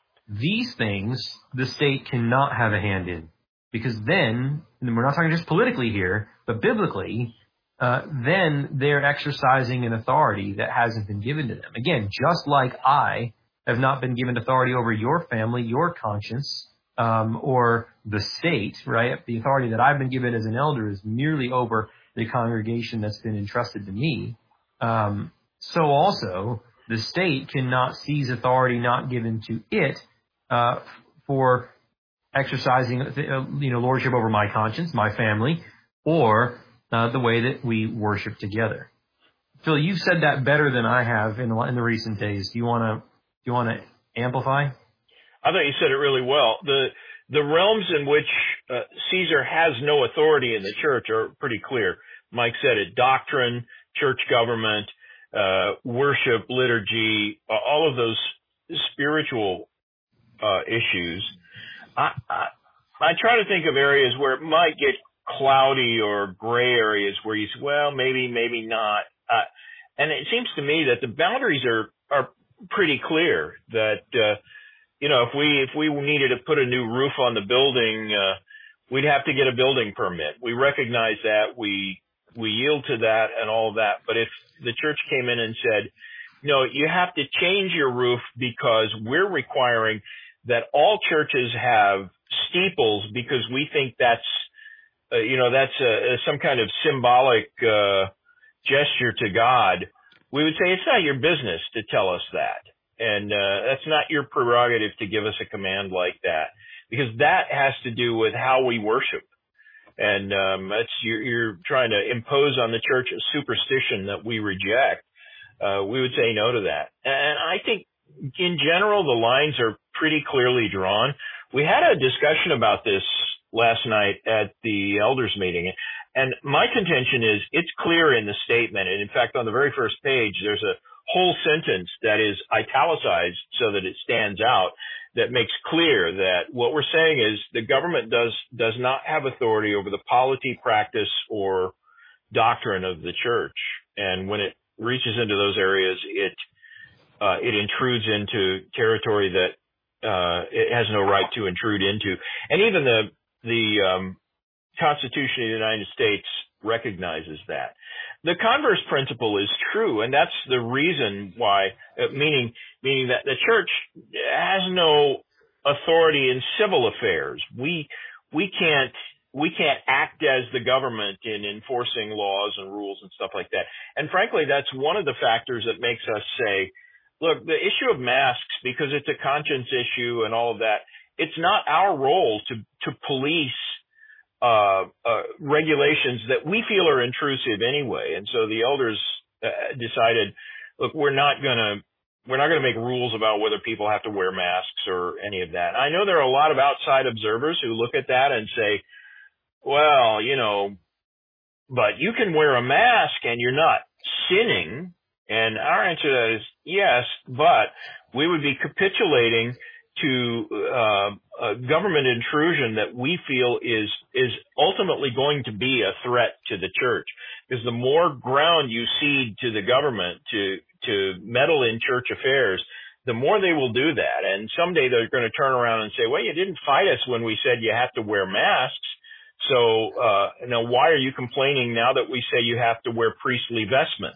These things the state cannot have a hand in, because then, and we're not talking just politically here, but biblically, uh, then they're exercising an authority that hasn't been given to them. Again, just like I have not been given authority over your family, your conscience, um, or the state, right? The authority that I've been given as an elder is merely over the congregation that's been entrusted to me. Um, so also, the state cannot seize authority not given to it Uh, for exercising, uh, you know, lordship over my conscience, my family, or uh, the way that we worship together. Phil, you've said that better than I have in the, in the recent days. Do you want to do you want to amplify? I thought you said it really well. The the realms in which uh, Caesar has no authority in the church are pretty clear. Mike said it: doctrine, church government, uh, worship, liturgy, uh, all of those spiritual Uh, issues. I, I I try to think of areas where it might get cloudy or gray areas where you say, well, maybe, maybe not. Uh, and it seems to me that the boundaries are are pretty clear. That uh, you know, if we if we needed to put a new roof on the building, uh, we'd have to get a building permit. We recognize that. We we yield to that and all of that. But if the church came in and said, no, you have to change your roof because we're requiring that all churches have steeples because we think that's, uh, you know, that's uh, some kind of symbolic uh, gesture to God. We would say it's not your business to tell us that. And uh, that's not your prerogative to give us a command like that, because that has to do with how we worship. And um, that's you're, you're trying to impose on the church a superstition that we reject. Uh, we would say no to that. And I think in general, the lines are pretty clearly drawn. We had a discussion about this last night at the elders meeting. And my contention is it's clear in the statement. And in fact, on the very first page, there's a whole sentence that is italicized so that it stands out, that makes clear that what we're saying is the government does, does not have authority over the polity, practice, or doctrine of the church. And when it reaches into those areas, it uh, it intrudes into territory that uh, it has no right to intrude into. And even the the um, Constitution of the United States recognizes that. The converse principle is true, and that's the reason why, uh, meaning meaning that the church has no authority in civil affairs. We we can't we can't act as the government in enforcing laws and rules and stuff like that. And frankly, that's one of the factors that makes us say, look, the issue of masks, because it's a conscience issue and all of that, it's not our role to, to police uh, uh, regulations that we feel are intrusive anyway. And so the elders uh, decided, look, we're not going to, we're not going to make rules about whether people have to wear masks or any of that. I know there are a lot of outside observers who look at that and say, well, you know, but you can wear a mask and you're not sinning. And our answer to that is yes, but we would be capitulating to uh, a government intrusion that we feel is is ultimately going to be a threat to the church. Because the more ground you cede to the government to to meddle in church affairs, the more they will do that. And someday they're going to turn around and say, well, you didn't fight us when we said you have to wear masks. So uh, now why are you complaining now that we say you have to wear priestly vestments?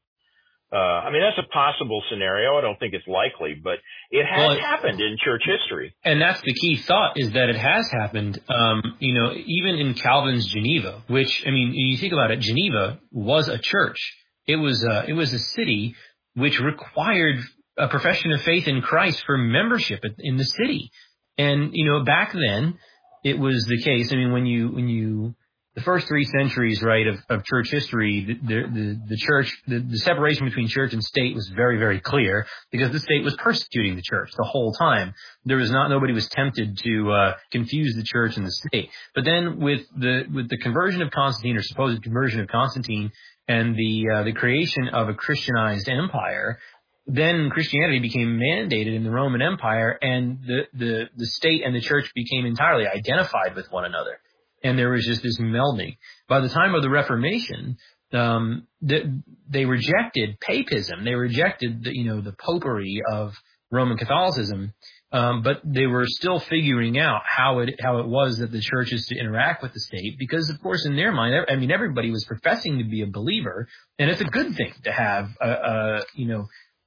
Uh, I mean, that's a possible scenario. I don't think it's likely, but it has well, happened in church history. And that's the key thought, is that it has happened, um, you know, even in Calvin's Geneva, which, I mean, you think about it, Geneva was a church. It was a, it was a city which required a profession of faith in Christ for membership in the city. And, you know, back then it was the case. I mean, when you, when you, the first three centuries, right, of, of church history, the, the, the church, the, the separation between church and state was very, very clear, because the state was persecuting the church the whole time. There was not, nobody was tempted to, uh, confuse the church and the state. But then with the, with the conversion of Constantine, or supposed conversion of Constantine, and the, uh, the creation of a Christianized empire, then Christianity became mandated in the Roman Empire, and the, the, the state and the church became entirely identified with one another. And there was just this melding. By the time of the Reformation, um, the, they rejected papism. They rejected the, you know, the popery of Roman Catholicism. Um, but they were still figuring out how it, how it was that the church is to interact with the state. Because, of course, in their mind, I mean, everybody was professing to be a believer. And it's a good thing to have a, a you know,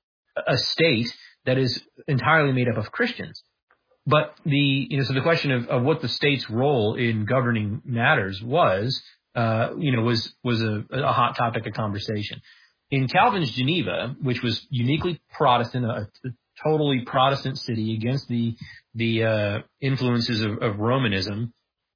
a state that is entirely made up of Christians. But the, you know, so the question of, of what the state's role in governing matters was, uh, you know, was, was a, a hot topic of conversation. In Calvin's Geneva, which was uniquely Protestant, a, a totally Protestant city against the, the, uh, influences of, of Romanism,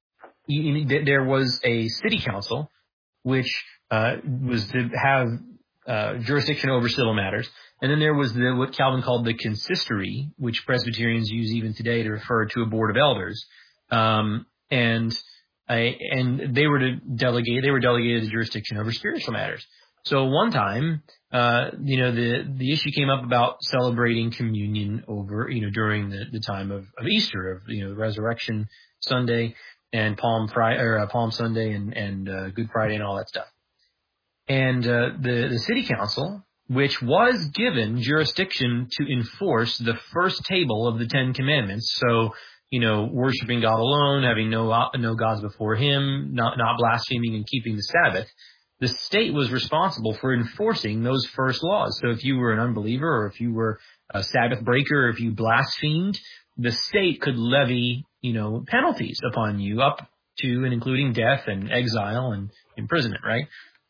there was a city council which, uh, was to have, uh, jurisdiction over civil matters. And then there was the, what Calvin called the consistory, which Presbyterians use even today to refer to a board of elders. Um, and, I, and they were to delegate, they were delegated the jurisdiction over spiritual matters. So one time, uh, you know, the, the issue came up about celebrating communion over, you know, during the, the time of, of Easter, of, you know, Resurrection Sunday and Palm Friday, or uh, Palm Sunday and, and, uh, Good Friday and all that stuff. And, uh, the, the city council, which was given jurisdiction to enforce the first table of the Ten Commandments. So, you know, worshiping God alone, having no no gods before Him, not not blaspheming, and keeping the Sabbath. The state was responsible for enforcing those first laws. So if you were an unbeliever, or if you were a Sabbath breaker, or if you blasphemed, the state could levy, you know, penalties upon you, up to and including death and exile and imprisonment, right?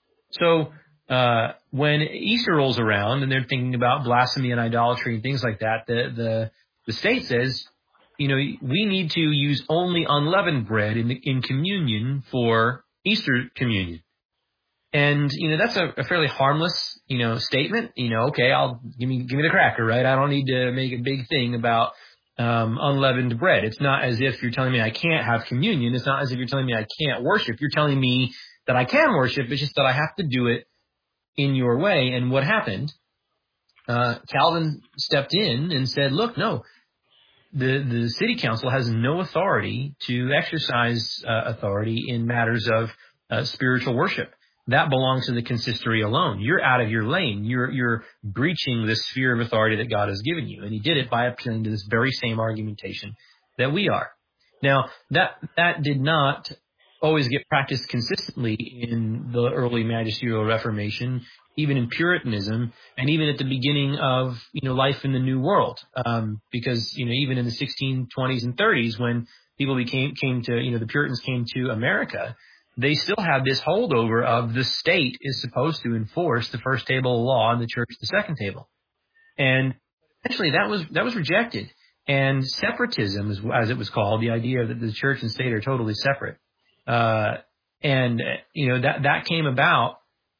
So Uh, when Easter rolls around and they're thinking about blasphemy and idolatry and things like that, the, the, the state says, you know, we need to use only unleavened bread in, in communion for Easter communion. And, you know, that's a, a fairly harmless, you know, statement. You know, okay, I'll give me, give me the cracker, right? I don't need to make a big thing about, um, unleavened bread. It's not as if you're telling me I can't have communion. It's not as if you're telling me I can't worship. You're telling me that I can worship. It's just that I have to do it in your way. And what happened? Uh, Calvin stepped in and said, look, no, the, the city council has no authority to exercise uh, authority in matters of uh, spiritual worship. That belongs to the consistory alone. You're out of your lane. You're, you're breaching the sphere of authority that God has given you. And he did it by appealing to this very same argumentation that we are. Now, that, that did not always get practiced consistently in the early magisterial Reformation, even in Puritanism, and even at the beginning of, you know, life in the New World. Um, because, you know, even in the sixteen twenties and thirties, when people became, came to, you know, the Puritans came to America, they still have this holdover of the state is supposed to enforce the first table of law and the church the second table. And eventually that was, that was rejected. And separatism, as it was called, the idea that the church and state are totally separate, Uh, and, you know, that, that came about,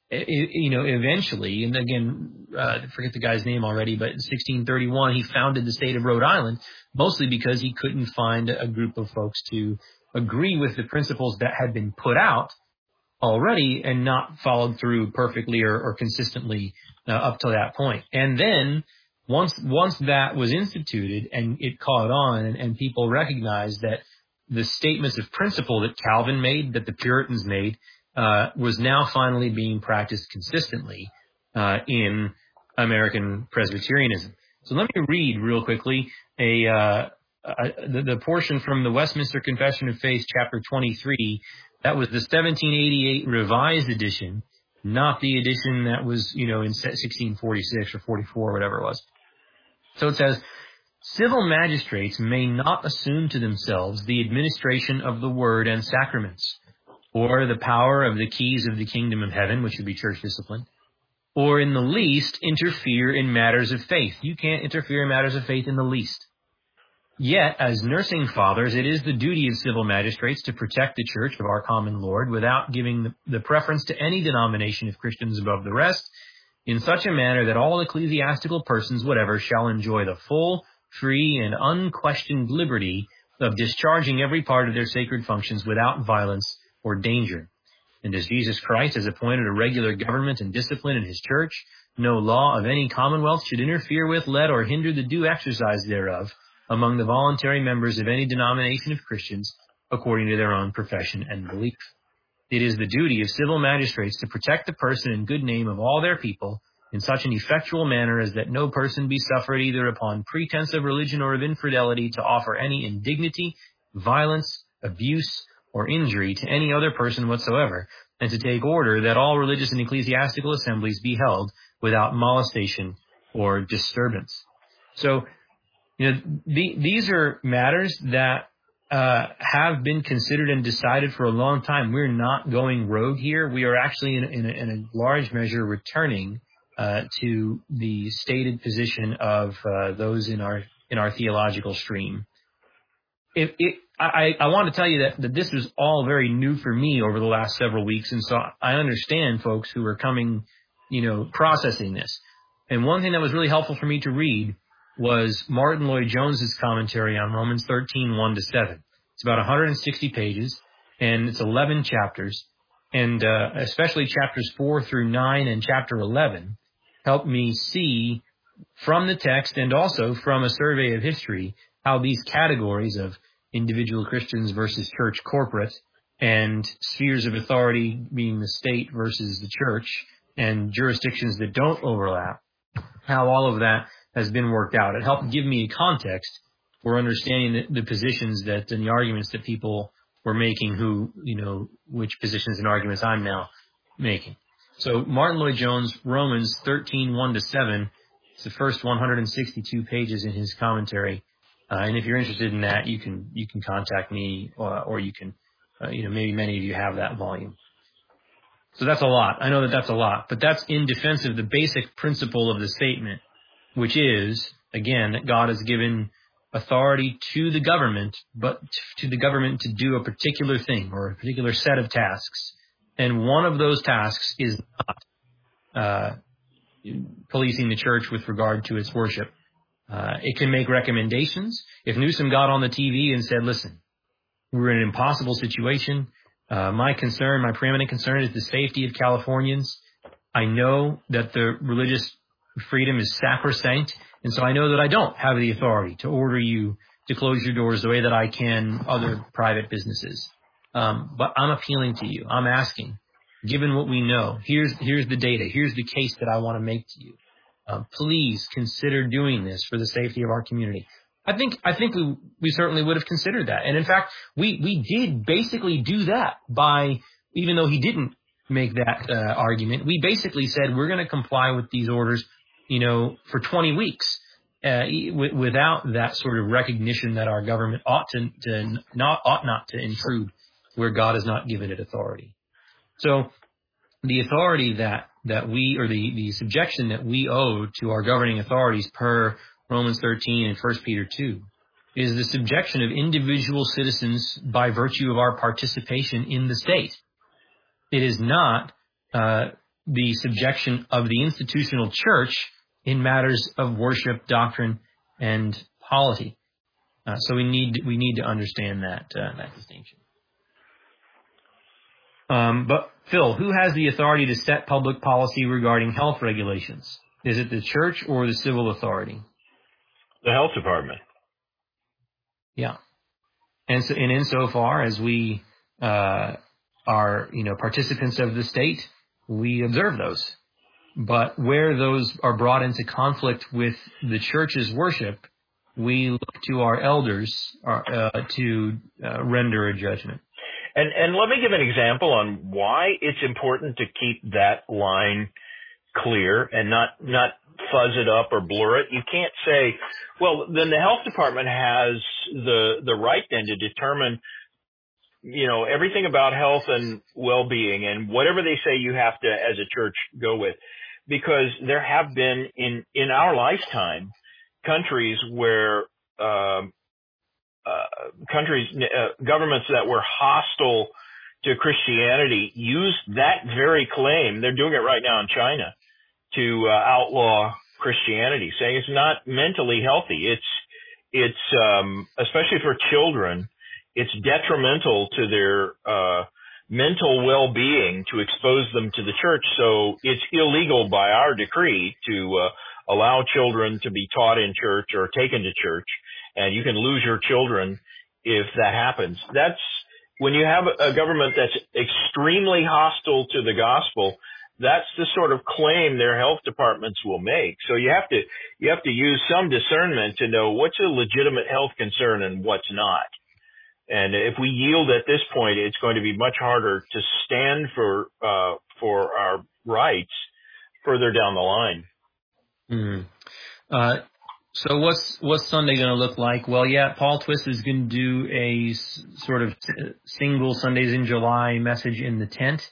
you know, eventually. And again, uh, I forget the guy's name already, but in sixteen thirty-one, he founded the state of Rhode Island, mostly because he couldn't find a group of folks to agree with the principles that had been put out already and not followed through perfectly or, or consistently uh, up to that point. And then once once that was instituted and it caught on and, and people recognized that the statements of principle that Calvin made, that the Puritans made, uh, was now finally being practiced consistently uh, in American Presbyterianism. So let me read real quickly a, uh, a the, the portion from the Westminster Confession of Faith, chapter twenty-three. That was the seventeen eighty-eight revised edition, not the edition that was, you know, in sixteen forty-six or forty-four, whatever it was. So it says, civil magistrates may not assume to themselves the administration of the word and sacraments, or the power of the keys of the kingdom of heaven, which would be church discipline, or in the least interfere in matters of faith. You can't interfere in matters of faith in the least. Yet, as nursing fathers, it is the duty of civil magistrates to protect the church of our common Lord without giving the, the preference to any denomination of Christians above the rest, in such a manner that all ecclesiastical persons, whatever, shall enjoy the full, free, and unquestioned liberty of discharging every part of their sacred functions without violence or danger. And as Jesus Christ has appointed a regular government and discipline in his church, no law of any commonwealth should interfere with, let, or hinder the due exercise thereof among the voluntary members of any denomination of Christians according to their own profession and belief. It is the duty of civil magistrates to protect the person and good name of all their people in such an effectual manner as that no person be suffered either upon pretense of religion or of infidelity to offer any indignity, violence, abuse, or injury to any other person whatsoever, and to take order that all religious and ecclesiastical assemblies be held without molestation or disturbance. So, you know, the, these are matters that uh, have been considered and decided for a long time. We're not going rogue here. We are actually, in, in, a, in a large measure, returning uh, to the stated position of uh, those in our in our theological stream. It, it, I, I want to tell you that, that this is all very new for me over the last several weeks, and so I understand folks who are coming, you know, processing this. And one thing that was really helpful for me to read was Martin Lloyd-Jones's commentary on Romans thirteen, one to seven. It's about one hundred sixty pages, and it's eleven chapters. And uh, especially chapters four through nine and chapter eleven helped me see from the text and also from a survey of history how these categories of individual Christians versus church corporate and spheres of authority being the state versus the church and jurisdictions that don't overlap, how all of that has been worked out. It helped give me a context for understanding the, the positions that and the arguments that people were making who, you know, which positions and arguments I'm now making. So Martin Lloyd-Jones, Romans thirteen, one to seven, it's the first one hundred sixty-two pages in his commentary. Uh, and if you're interested in that, you can, you can contact me or, or you can, uh, you know, maybe many of you have that volume. So that's a lot. I know that that's a lot, but that's in defense of the basic principle of the statement, which is, again, that God has given authority to the government, but to the government to do a particular thing or a particular set of tasks. And one of those tasks is not uh, policing the church with regard to its worship. Uh, it can make recommendations. If Newsom got on the T V and said, listen, we're in an impossible situation. Uh, my concern, my preeminent concern is the safety of Californians. I know that the religious freedom is sacrosanct, and so I know that I don't have the authority to order you to close your doors the way that I can other private businesses. Um, but I'm appealing to you. I'm asking, given what we know, here's here's the data. Here's the case that I want to make to you. Uh, please consider doing this for the safety of our community. I think I think we we certainly would have considered that, and in fact, we we did basically do that by, even though he didn't make that uh, argument, we basically said we're going to comply with these orders, you know, for twenty weeks, uh, w- without that sort of recognition that our government ought to, to not ought not to intrude where God has not given it authority. So the authority that that we, or the, the subjection that we owe to our governing authorities per Romans thirteen and First Peter two, is the subjection of individual citizens by virtue of our participation in the state. It is not uh, the subjection of the institutional church in matters of worship, doctrine, and polity. Uh, so we need we need to understand that uh, that distinction. Um, but Phil, who has the authority to set public policy regarding health regulations? Is it the church or the civil authority? The health department. Yeah, and so and insofar as we uh, are, you know, participants of the state, we observe those. But where those are brought into conflict with the church's worship, we look to our elders uh, to uh, render a judgment. And and let me give an example on why it's important to keep that line clear and not not fuzz it up or blur it. You can't say, well, then the health department has the the right then to determine, you know, everything about health and well-being, and whatever they say you have to, as a church, go with. Because there have been in in our lifetime countries where um, uh, countries uh, governments that were hostile to Christianity used that very claim. They're doing it right now in China to uh, outlaw Christianity, saying it's not mentally healthy. It's it's um, especially for children, it's detrimental to their uh, mental well-being to expose them to the church. So it's illegal by our decree to uh, allow children to be taught in church or taken to church, and you can lose your children if that happens. That's when you have a government that's extremely hostile to the gospel. That's the sort of claim their health departments will make. So you have to you have to use some discernment to know what's a legitimate health concern and what's not. And if we yield at this point, it's going to be much harder to stand for uh, for our rights further down the line. Mm-hmm. Uh, so what's what's Sunday going to look like? Well, yeah, Paul Twist is going to do a s- sort of single Sundays in July message in the tent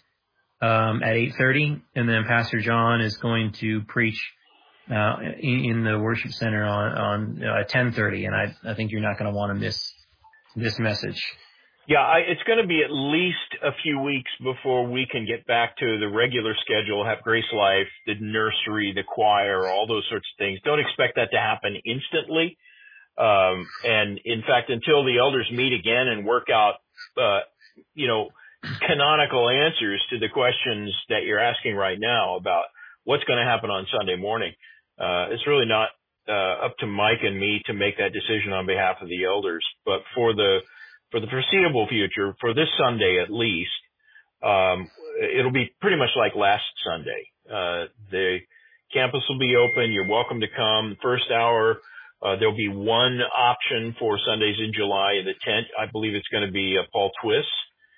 um, at eight thirty, and then Pastor John is going to preach uh, in, in the worship center on on uh, at ten thirty, and I I think you're not going to want to miss this message. Yeah, I, it's going to be at least a few weeks before we can get back to the regular schedule, have Grace Life, the nursery, the choir, all those sorts of things. Don't expect that to happen instantly. Um, and in fact, until the elders meet again and work out, uh, you know, canonical answers to the questions that you're asking right now about what's going to happen on Sunday morning, uh, it's really not uh, up to Mike and me to make that decision on behalf of the elders. But for the For the foreseeable future, for this Sunday at least, um, it'll be pretty much like last Sunday. Uh, the campus will be open. You're welcome to come. First hour, uh, there'll be one option for Sundays in July in the tent. I believe it's going to be uh, Paul Twist.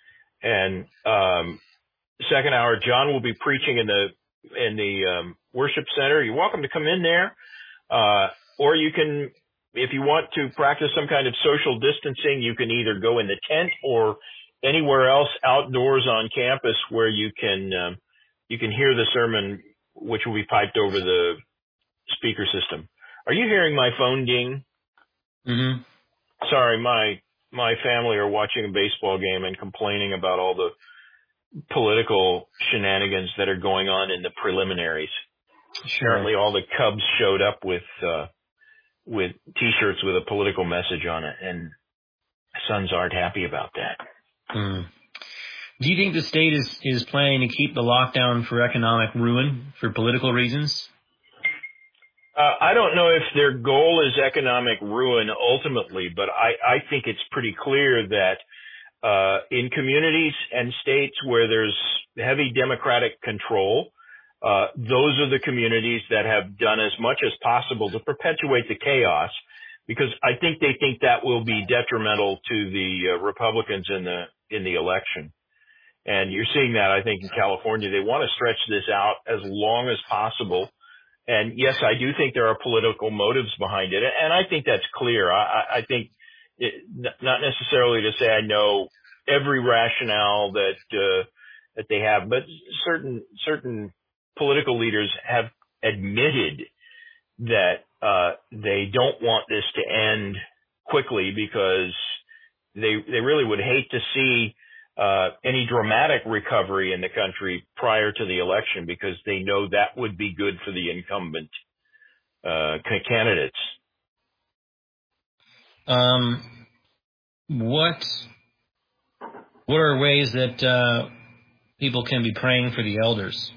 And um, second hour, John will be preaching in the in the um, worship center. You're welcome to come in there, uh, or you can. If you want to practice some kind of social distancing, you can either go in the tent or anywhere else outdoors on campus where you can um, you can hear the sermon, which will be piped over the speaker system. Are you hearing my phone ding? Mm-hmm. Sorry, my my family are watching a baseball game and complaining about all the political shenanigans that are going on in the preliminaries. Sure. Apparently, all the Cubs showed up with. Uh, with T-shirts with a political message on it, and sons aren't happy about that. Mm. Do you think the state is, is planning to keep the lockdown for economic ruin, for political reasons? Uh, I don't know if their goal is economic ruin ultimately, but I, I think it's pretty clear that uh, in communities and states where there's heavy Democratic control, Uh, those are the communities that have done as much as possible to perpetuate the chaos, because I think they think that will be detrimental to the uh, Republicans in the in the election. And you're seeing that, I think, in California. They want to stretch this out as long as possible. And yes, I do think there are political motives behind it, and I think that's clear. I, I think it, not necessarily to say I know every rationale that uh, that they have, but certain certain. political leaders have admitted that uh, they don't want this to end quickly because they they really would hate to see uh, any dramatic recovery in the country prior to the election because they know that would be good for the incumbent uh, candidates. Um, what what are ways that uh, people can be praying for the elders?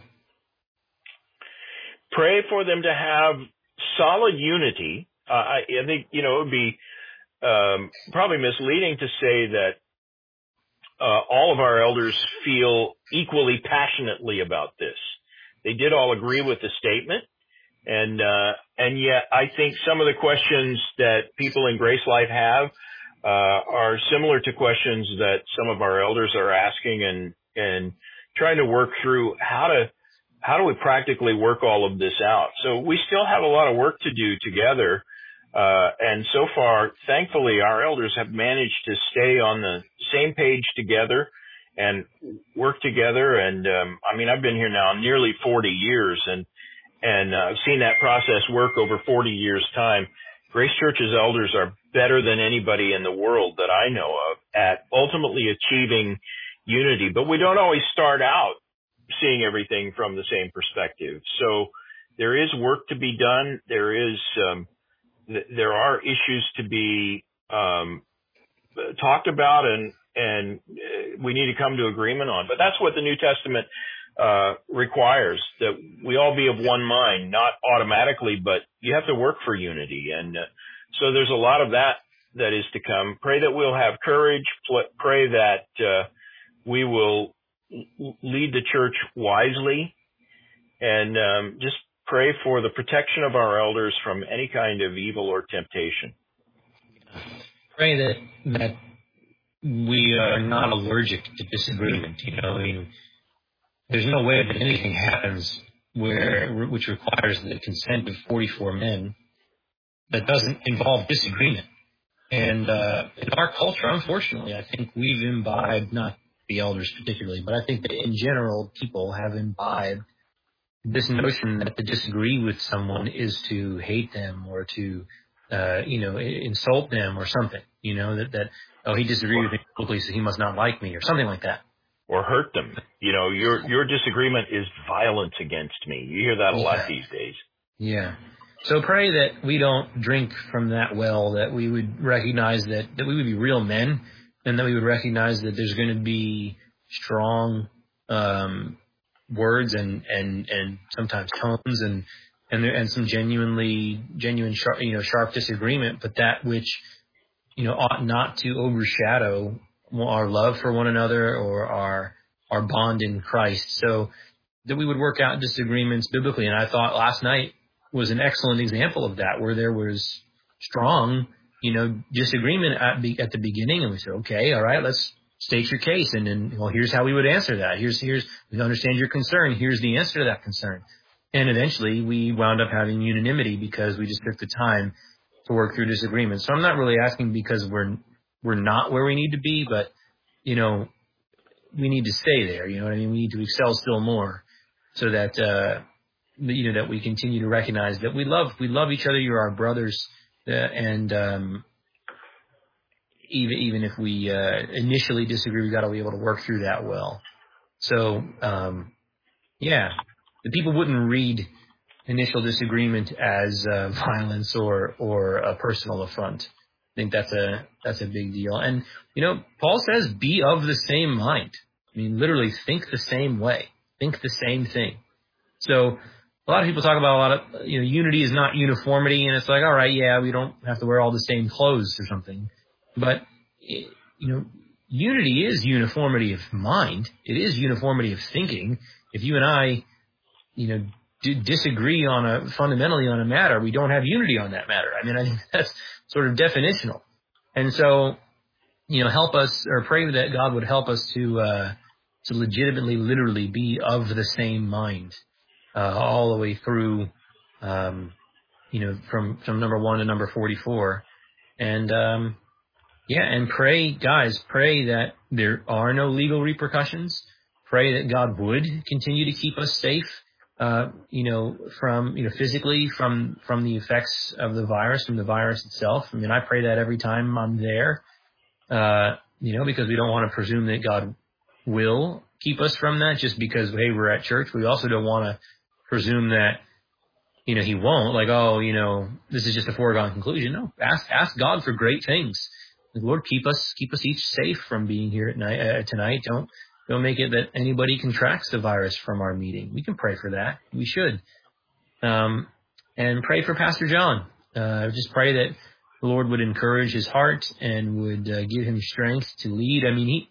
Pray for them to have solid unity. Uh, I, I think, you know, it would be um, probably misleading to say that uh, all of our elders feel equally passionately about this. They did all agree with the statement. And, uh, and yet I think some of the questions that people in Grace Life have, uh, are similar to questions that some of our elders are asking and, and trying to work through how to, how do we practically work all of this out? So we still have a lot of work to do together. Uh, and so far, thankfully, our elders have managed to stay on the same page together and work together. And, um, I mean, I've been here now nearly forty years and, and uh, I've seen that process work over forty years time. Grace Church's elders are better than anybody in the world that I know of at ultimately achieving unity, but we don't always start out seeing everything from the same perspective. So there is work to be done. There is, um, th- there are issues to be, um, talked about and, and we need to come to agreement on, but that's what the New Testament, uh, requires, that we all be of one mind, not automatically, but you have to work for unity. And, uh, so there's a lot of that that is to come. Pray that we'll have courage. Pray that, uh, we will lead the church wisely, and um, just pray for the protection of our elders from any kind of evil or temptation. Pray that that we are not allergic to disagreement. You know, I mean, there's no way that anything happens where which requires the consent of forty-four men that doesn't involve disagreement. And uh, in our culture, unfortunately, I think we've imbibed not the elders particularly, but I think that in general, people have imbibed this notion that to disagree with someone is to hate them or to, uh, you know, insult them or something, you know, that, that, oh, he disagreed with me publicly, so he must not like me or something like that. Or hurt them. You know, your, your disagreement is violence against me. You hear that a yeah. lot these days. Yeah. So pray that we don't drink from that well, that we would recognize that, that we would be real men, and that we would recognize that there's going to be strong um, words and, and, and sometimes tones and and there, and some genuinely genuine sharp, you know sharp disagreement, but that which you know ought not to overshadow our love for one another or our our bond in Christ. So that we would work out disagreements biblically. And I thought last night was an excellent example of that, where there was strong you know, disagreement at, be, at the beginning, and we said, okay, all right, let's state your case, and then, well, here's how we would answer that. Here's, here's, we understand your concern. Here's the answer to that concern. And eventually we wound up having unanimity because we just took the time to work through disagreements. So I'm not really asking because we're, we're not where we need to be, but, you know, we need to stay there. You know what I mean? We need to excel still more so that, uh, you know, that we continue to recognize that we love, we love each other. You're our brothers. Uh, and um, even even if we uh, initially disagree, we got to be able to work through that well. So, um, yeah, the people wouldn't read initial disagreement as uh, violence or or a personal affront. I think that's a that's a big deal. And you know, Paul says, "Be of the same mind." I mean, literally, think the same way, think the same thing. So. A lot of people talk about a lot of, you know, unity is not uniformity, and it's like, all right, yeah, we don't have to wear all the same clothes or something. But, you know, unity is uniformity of mind. It is uniformity of thinking. If you and I, you know, d- disagree on a, fundamentally on a matter, we don't have unity on that matter. I mean, I think that's sort of definitional. And so, you know, help us, or pray that God would help us to, uh, to legitimately, literally be of the same mind. Uh, all the way through, um, you know, from, from number one to number forty-four. And, um, yeah, and pray, guys, pray that there are no legal repercussions. Pray that God would continue to keep us safe. uh, you know, from, you know, physically from, from the effects of the virus, from the virus itself. I mean, I pray that every time I'm there, uh, you know, because we don't want to presume that God will keep us from that just because, hey, we're at church. We also don't want to presume that, you know, he won't, like, oh, you know, this is just a foregone conclusion. No, ask, ask God for great things. Lord, keep us, keep us each safe from being here at night, uh, tonight. Don't, don't make it that anybody contracts the virus from our meeting. We can pray for that. We should. Um, and pray for Pastor John. Uh, just pray that the Lord would encourage his heart and would uh, give him strength to lead. I mean, he,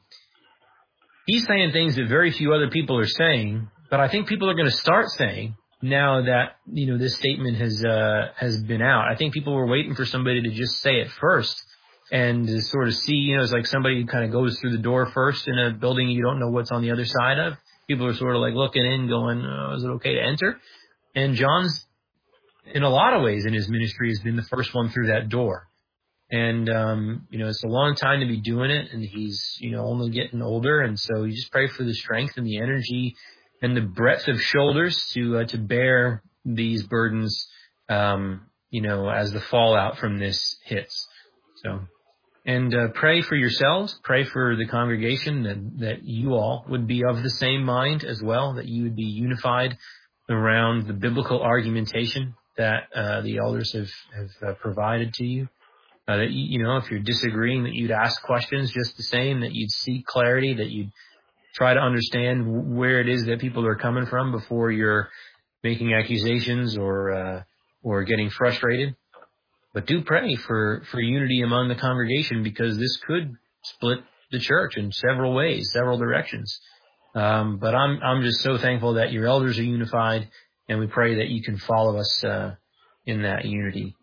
he's saying things that very few other people are saying, but I think people are going to start saying now that, you know, this statement has, uh, has been out. I think people were waiting for somebody to just say it first. And to sort of see, you know, it's like somebody kind of goes through the door first in a building you don't know what's on the other side of. People are sort of like looking in going, oh, is it okay to enter? And John's, in a lot of ways in his ministry, has been the first one through that door. And, um, you know, it's a long time to be doing it. And he's, you know, only getting older. And so you just pray for the strength and the energy and the breadth of shoulders to, uh, to bear these burdens, um, you know, as the fallout from this hits. So. And uh, pray for yourselves, pray for the congregation that, that you all would be of the same mind as well, that you would be unified around the biblical argumentation that uh, the elders have, have uh, provided to you. Uh, that, you, you know, if you're disagreeing, that you'd ask questions just the same, that you'd seek clarity, that you'd try to understand where it is that people are coming from before you're making accusations or uh, or getting frustrated. But do pray for, for unity among the congregation, because this could split the church in several ways, several directions. Um, but I'm I'm just so thankful that your elders are unified, and we pray that you can follow us uh, in that unity.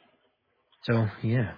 So, yeah.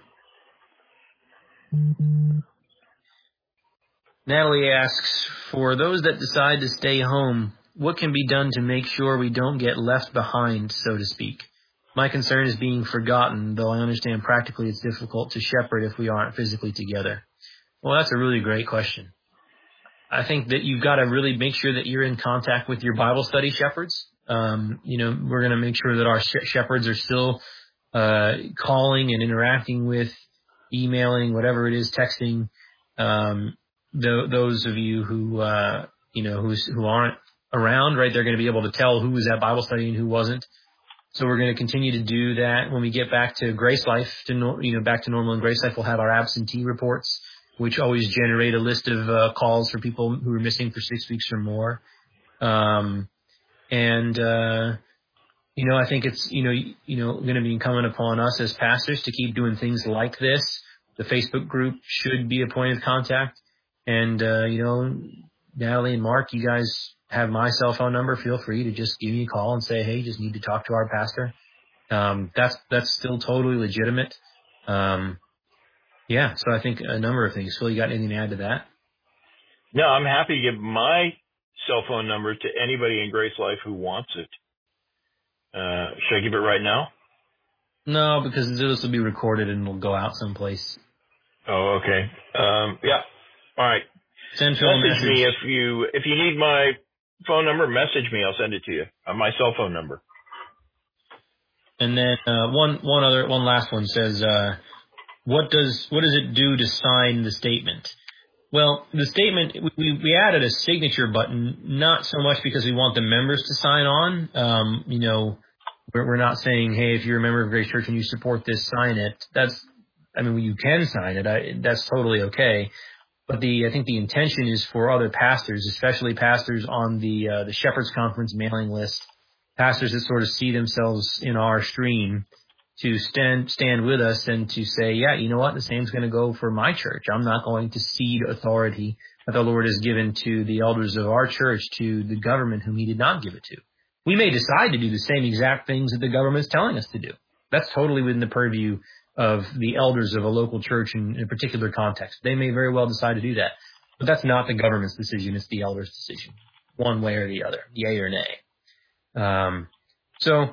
Natalie asks, for those that decide to stay home, what can be done to make sure we don't get left behind, so to speak? My concern is being forgotten, though I understand practically it's difficult to shepherd if we aren't physically together. Well, that's a really great question. I think that you've got to really make sure that you're in contact with your Bible study shepherds. Um, you know, we're going to make sure that our sh- shepherds are still uh, calling and interacting with, emailing, whatever it is, texting. Um, th- those of you who, uh, you know, who's, who aren't around, right, they're going to be able to tell who was at Bible study and who wasn't. So we're going to continue to do that. When we get back to Grace Life, to no, you know, back to normal in Grace Life, we'll have our absentee reports, which always generate a list of uh, calls for people who are missing for six weeks or more. Um, and uh, you know, I think it's you know, you know, going to be incumbent upon us as pastors to keep doing things like this. The Facebook group should be a point of contact, and uh, you know, Natalie and Mark, you guys have my cell phone number. Feel free to just give me a call and say, hey, just need to talk to our pastor. Um, that's, that's still totally legitimate. Um, yeah. So I think a number of things. Phil, you got anything to add to that? No, I'm happy to give my cell phone number to anybody in Grace Life who wants it. Uh, should I give it right now? No, because this will be recorded and it'll go out someplace. Oh, okay. Um, yeah. All right. Send Phil a message message. me if you, if you need my phone number, message me. I'll send it to you. Uh, my cell phone number. And then uh, one one other one last one says, uh, what does what does it do to sign the statement? Well, the statement we we added a signature button, not so much because we want the members to sign on. Um, you know, we're, we're not saying, hey, if you're a member of Grace Church and you support this, sign it. That's, I mean, you can sign it. I, that's totally okay. But the I think the intention is for other pastors, especially pastors on the uh, the Shepherds Conference mailing list, pastors that sort of see themselves in our stream, to stand stand with us and to say, yeah, you know what, the same's going to go for my church. I'm not going to cede authority that the Lord has given to the elders of our church to the government whom he did not give it to. We may decide to do the same exact things that the government is telling us to do. That's totally within the purview of the elders of a local church in, in a particular context. They may very well decide to do that. But that's not the government's decision. It's the elders' decision, one way or the other, yay or nay. Um, so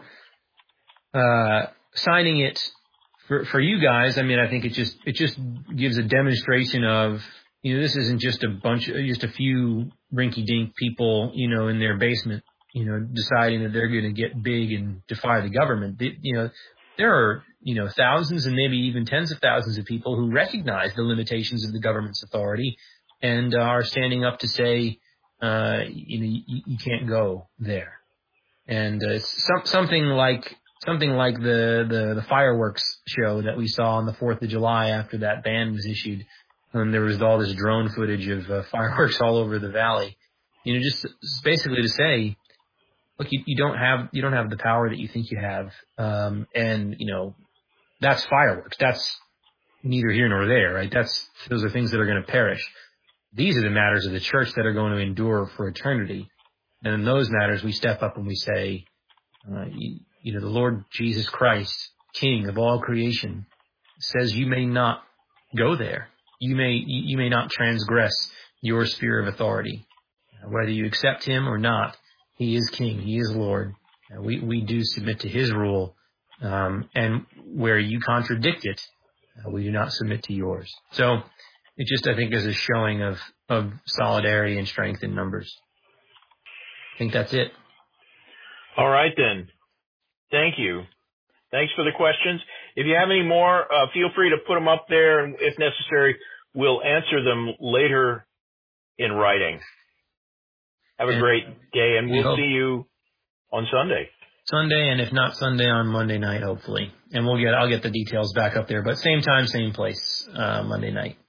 uh, signing it for, for you guys, I mean, I think it just it just gives a demonstration of, you know, this isn't just a bunch, just a few rinky-dink people, you know, in their basement, you know, deciding that they're going to get big and defy the government. They, you know, there are, you know, thousands and maybe even tens of thousands of people who recognize the limitations of the government's authority and uh, are standing up to say, uh, you know, you, you can't go there. And uh, some, something like something like the, the, the fireworks show that we saw on the fourth of July after that ban was issued, when there was all this drone footage of uh, fireworks all over the valley. You know, just basically to say, look, you, you don't have you don't have the power that you think you have, um, and you know that's fireworks. That's neither here nor there, right? That's those are things that are going to perish. These are the matters of the church that are going to endure for eternity. And in those matters, we step up and we say, uh, you, you know, the Lord Jesus Christ, King of all creation, says you may not go there. You may you may not transgress your sphere of authority, whether you accept Him or not. He is King. He is Lord. Uh, we, we do submit to His rule. Um, and where you contradict it, uh, we do not submit to yours. So it just, I think, is a showing of, of solidarity and strength in numbers. I think that's it. All right, then. Thank you. Thanks for the questions. If you have any more, uh, feel free to put them up there. And if necessary, we'll answer them later in writing. Have a and great day, and we'll we see you on Sunday. Sunday, and if not Sunday, on Monday night, hopefully. And we'll get I'll get the details back up there. But same time, same place, uh, Monday night.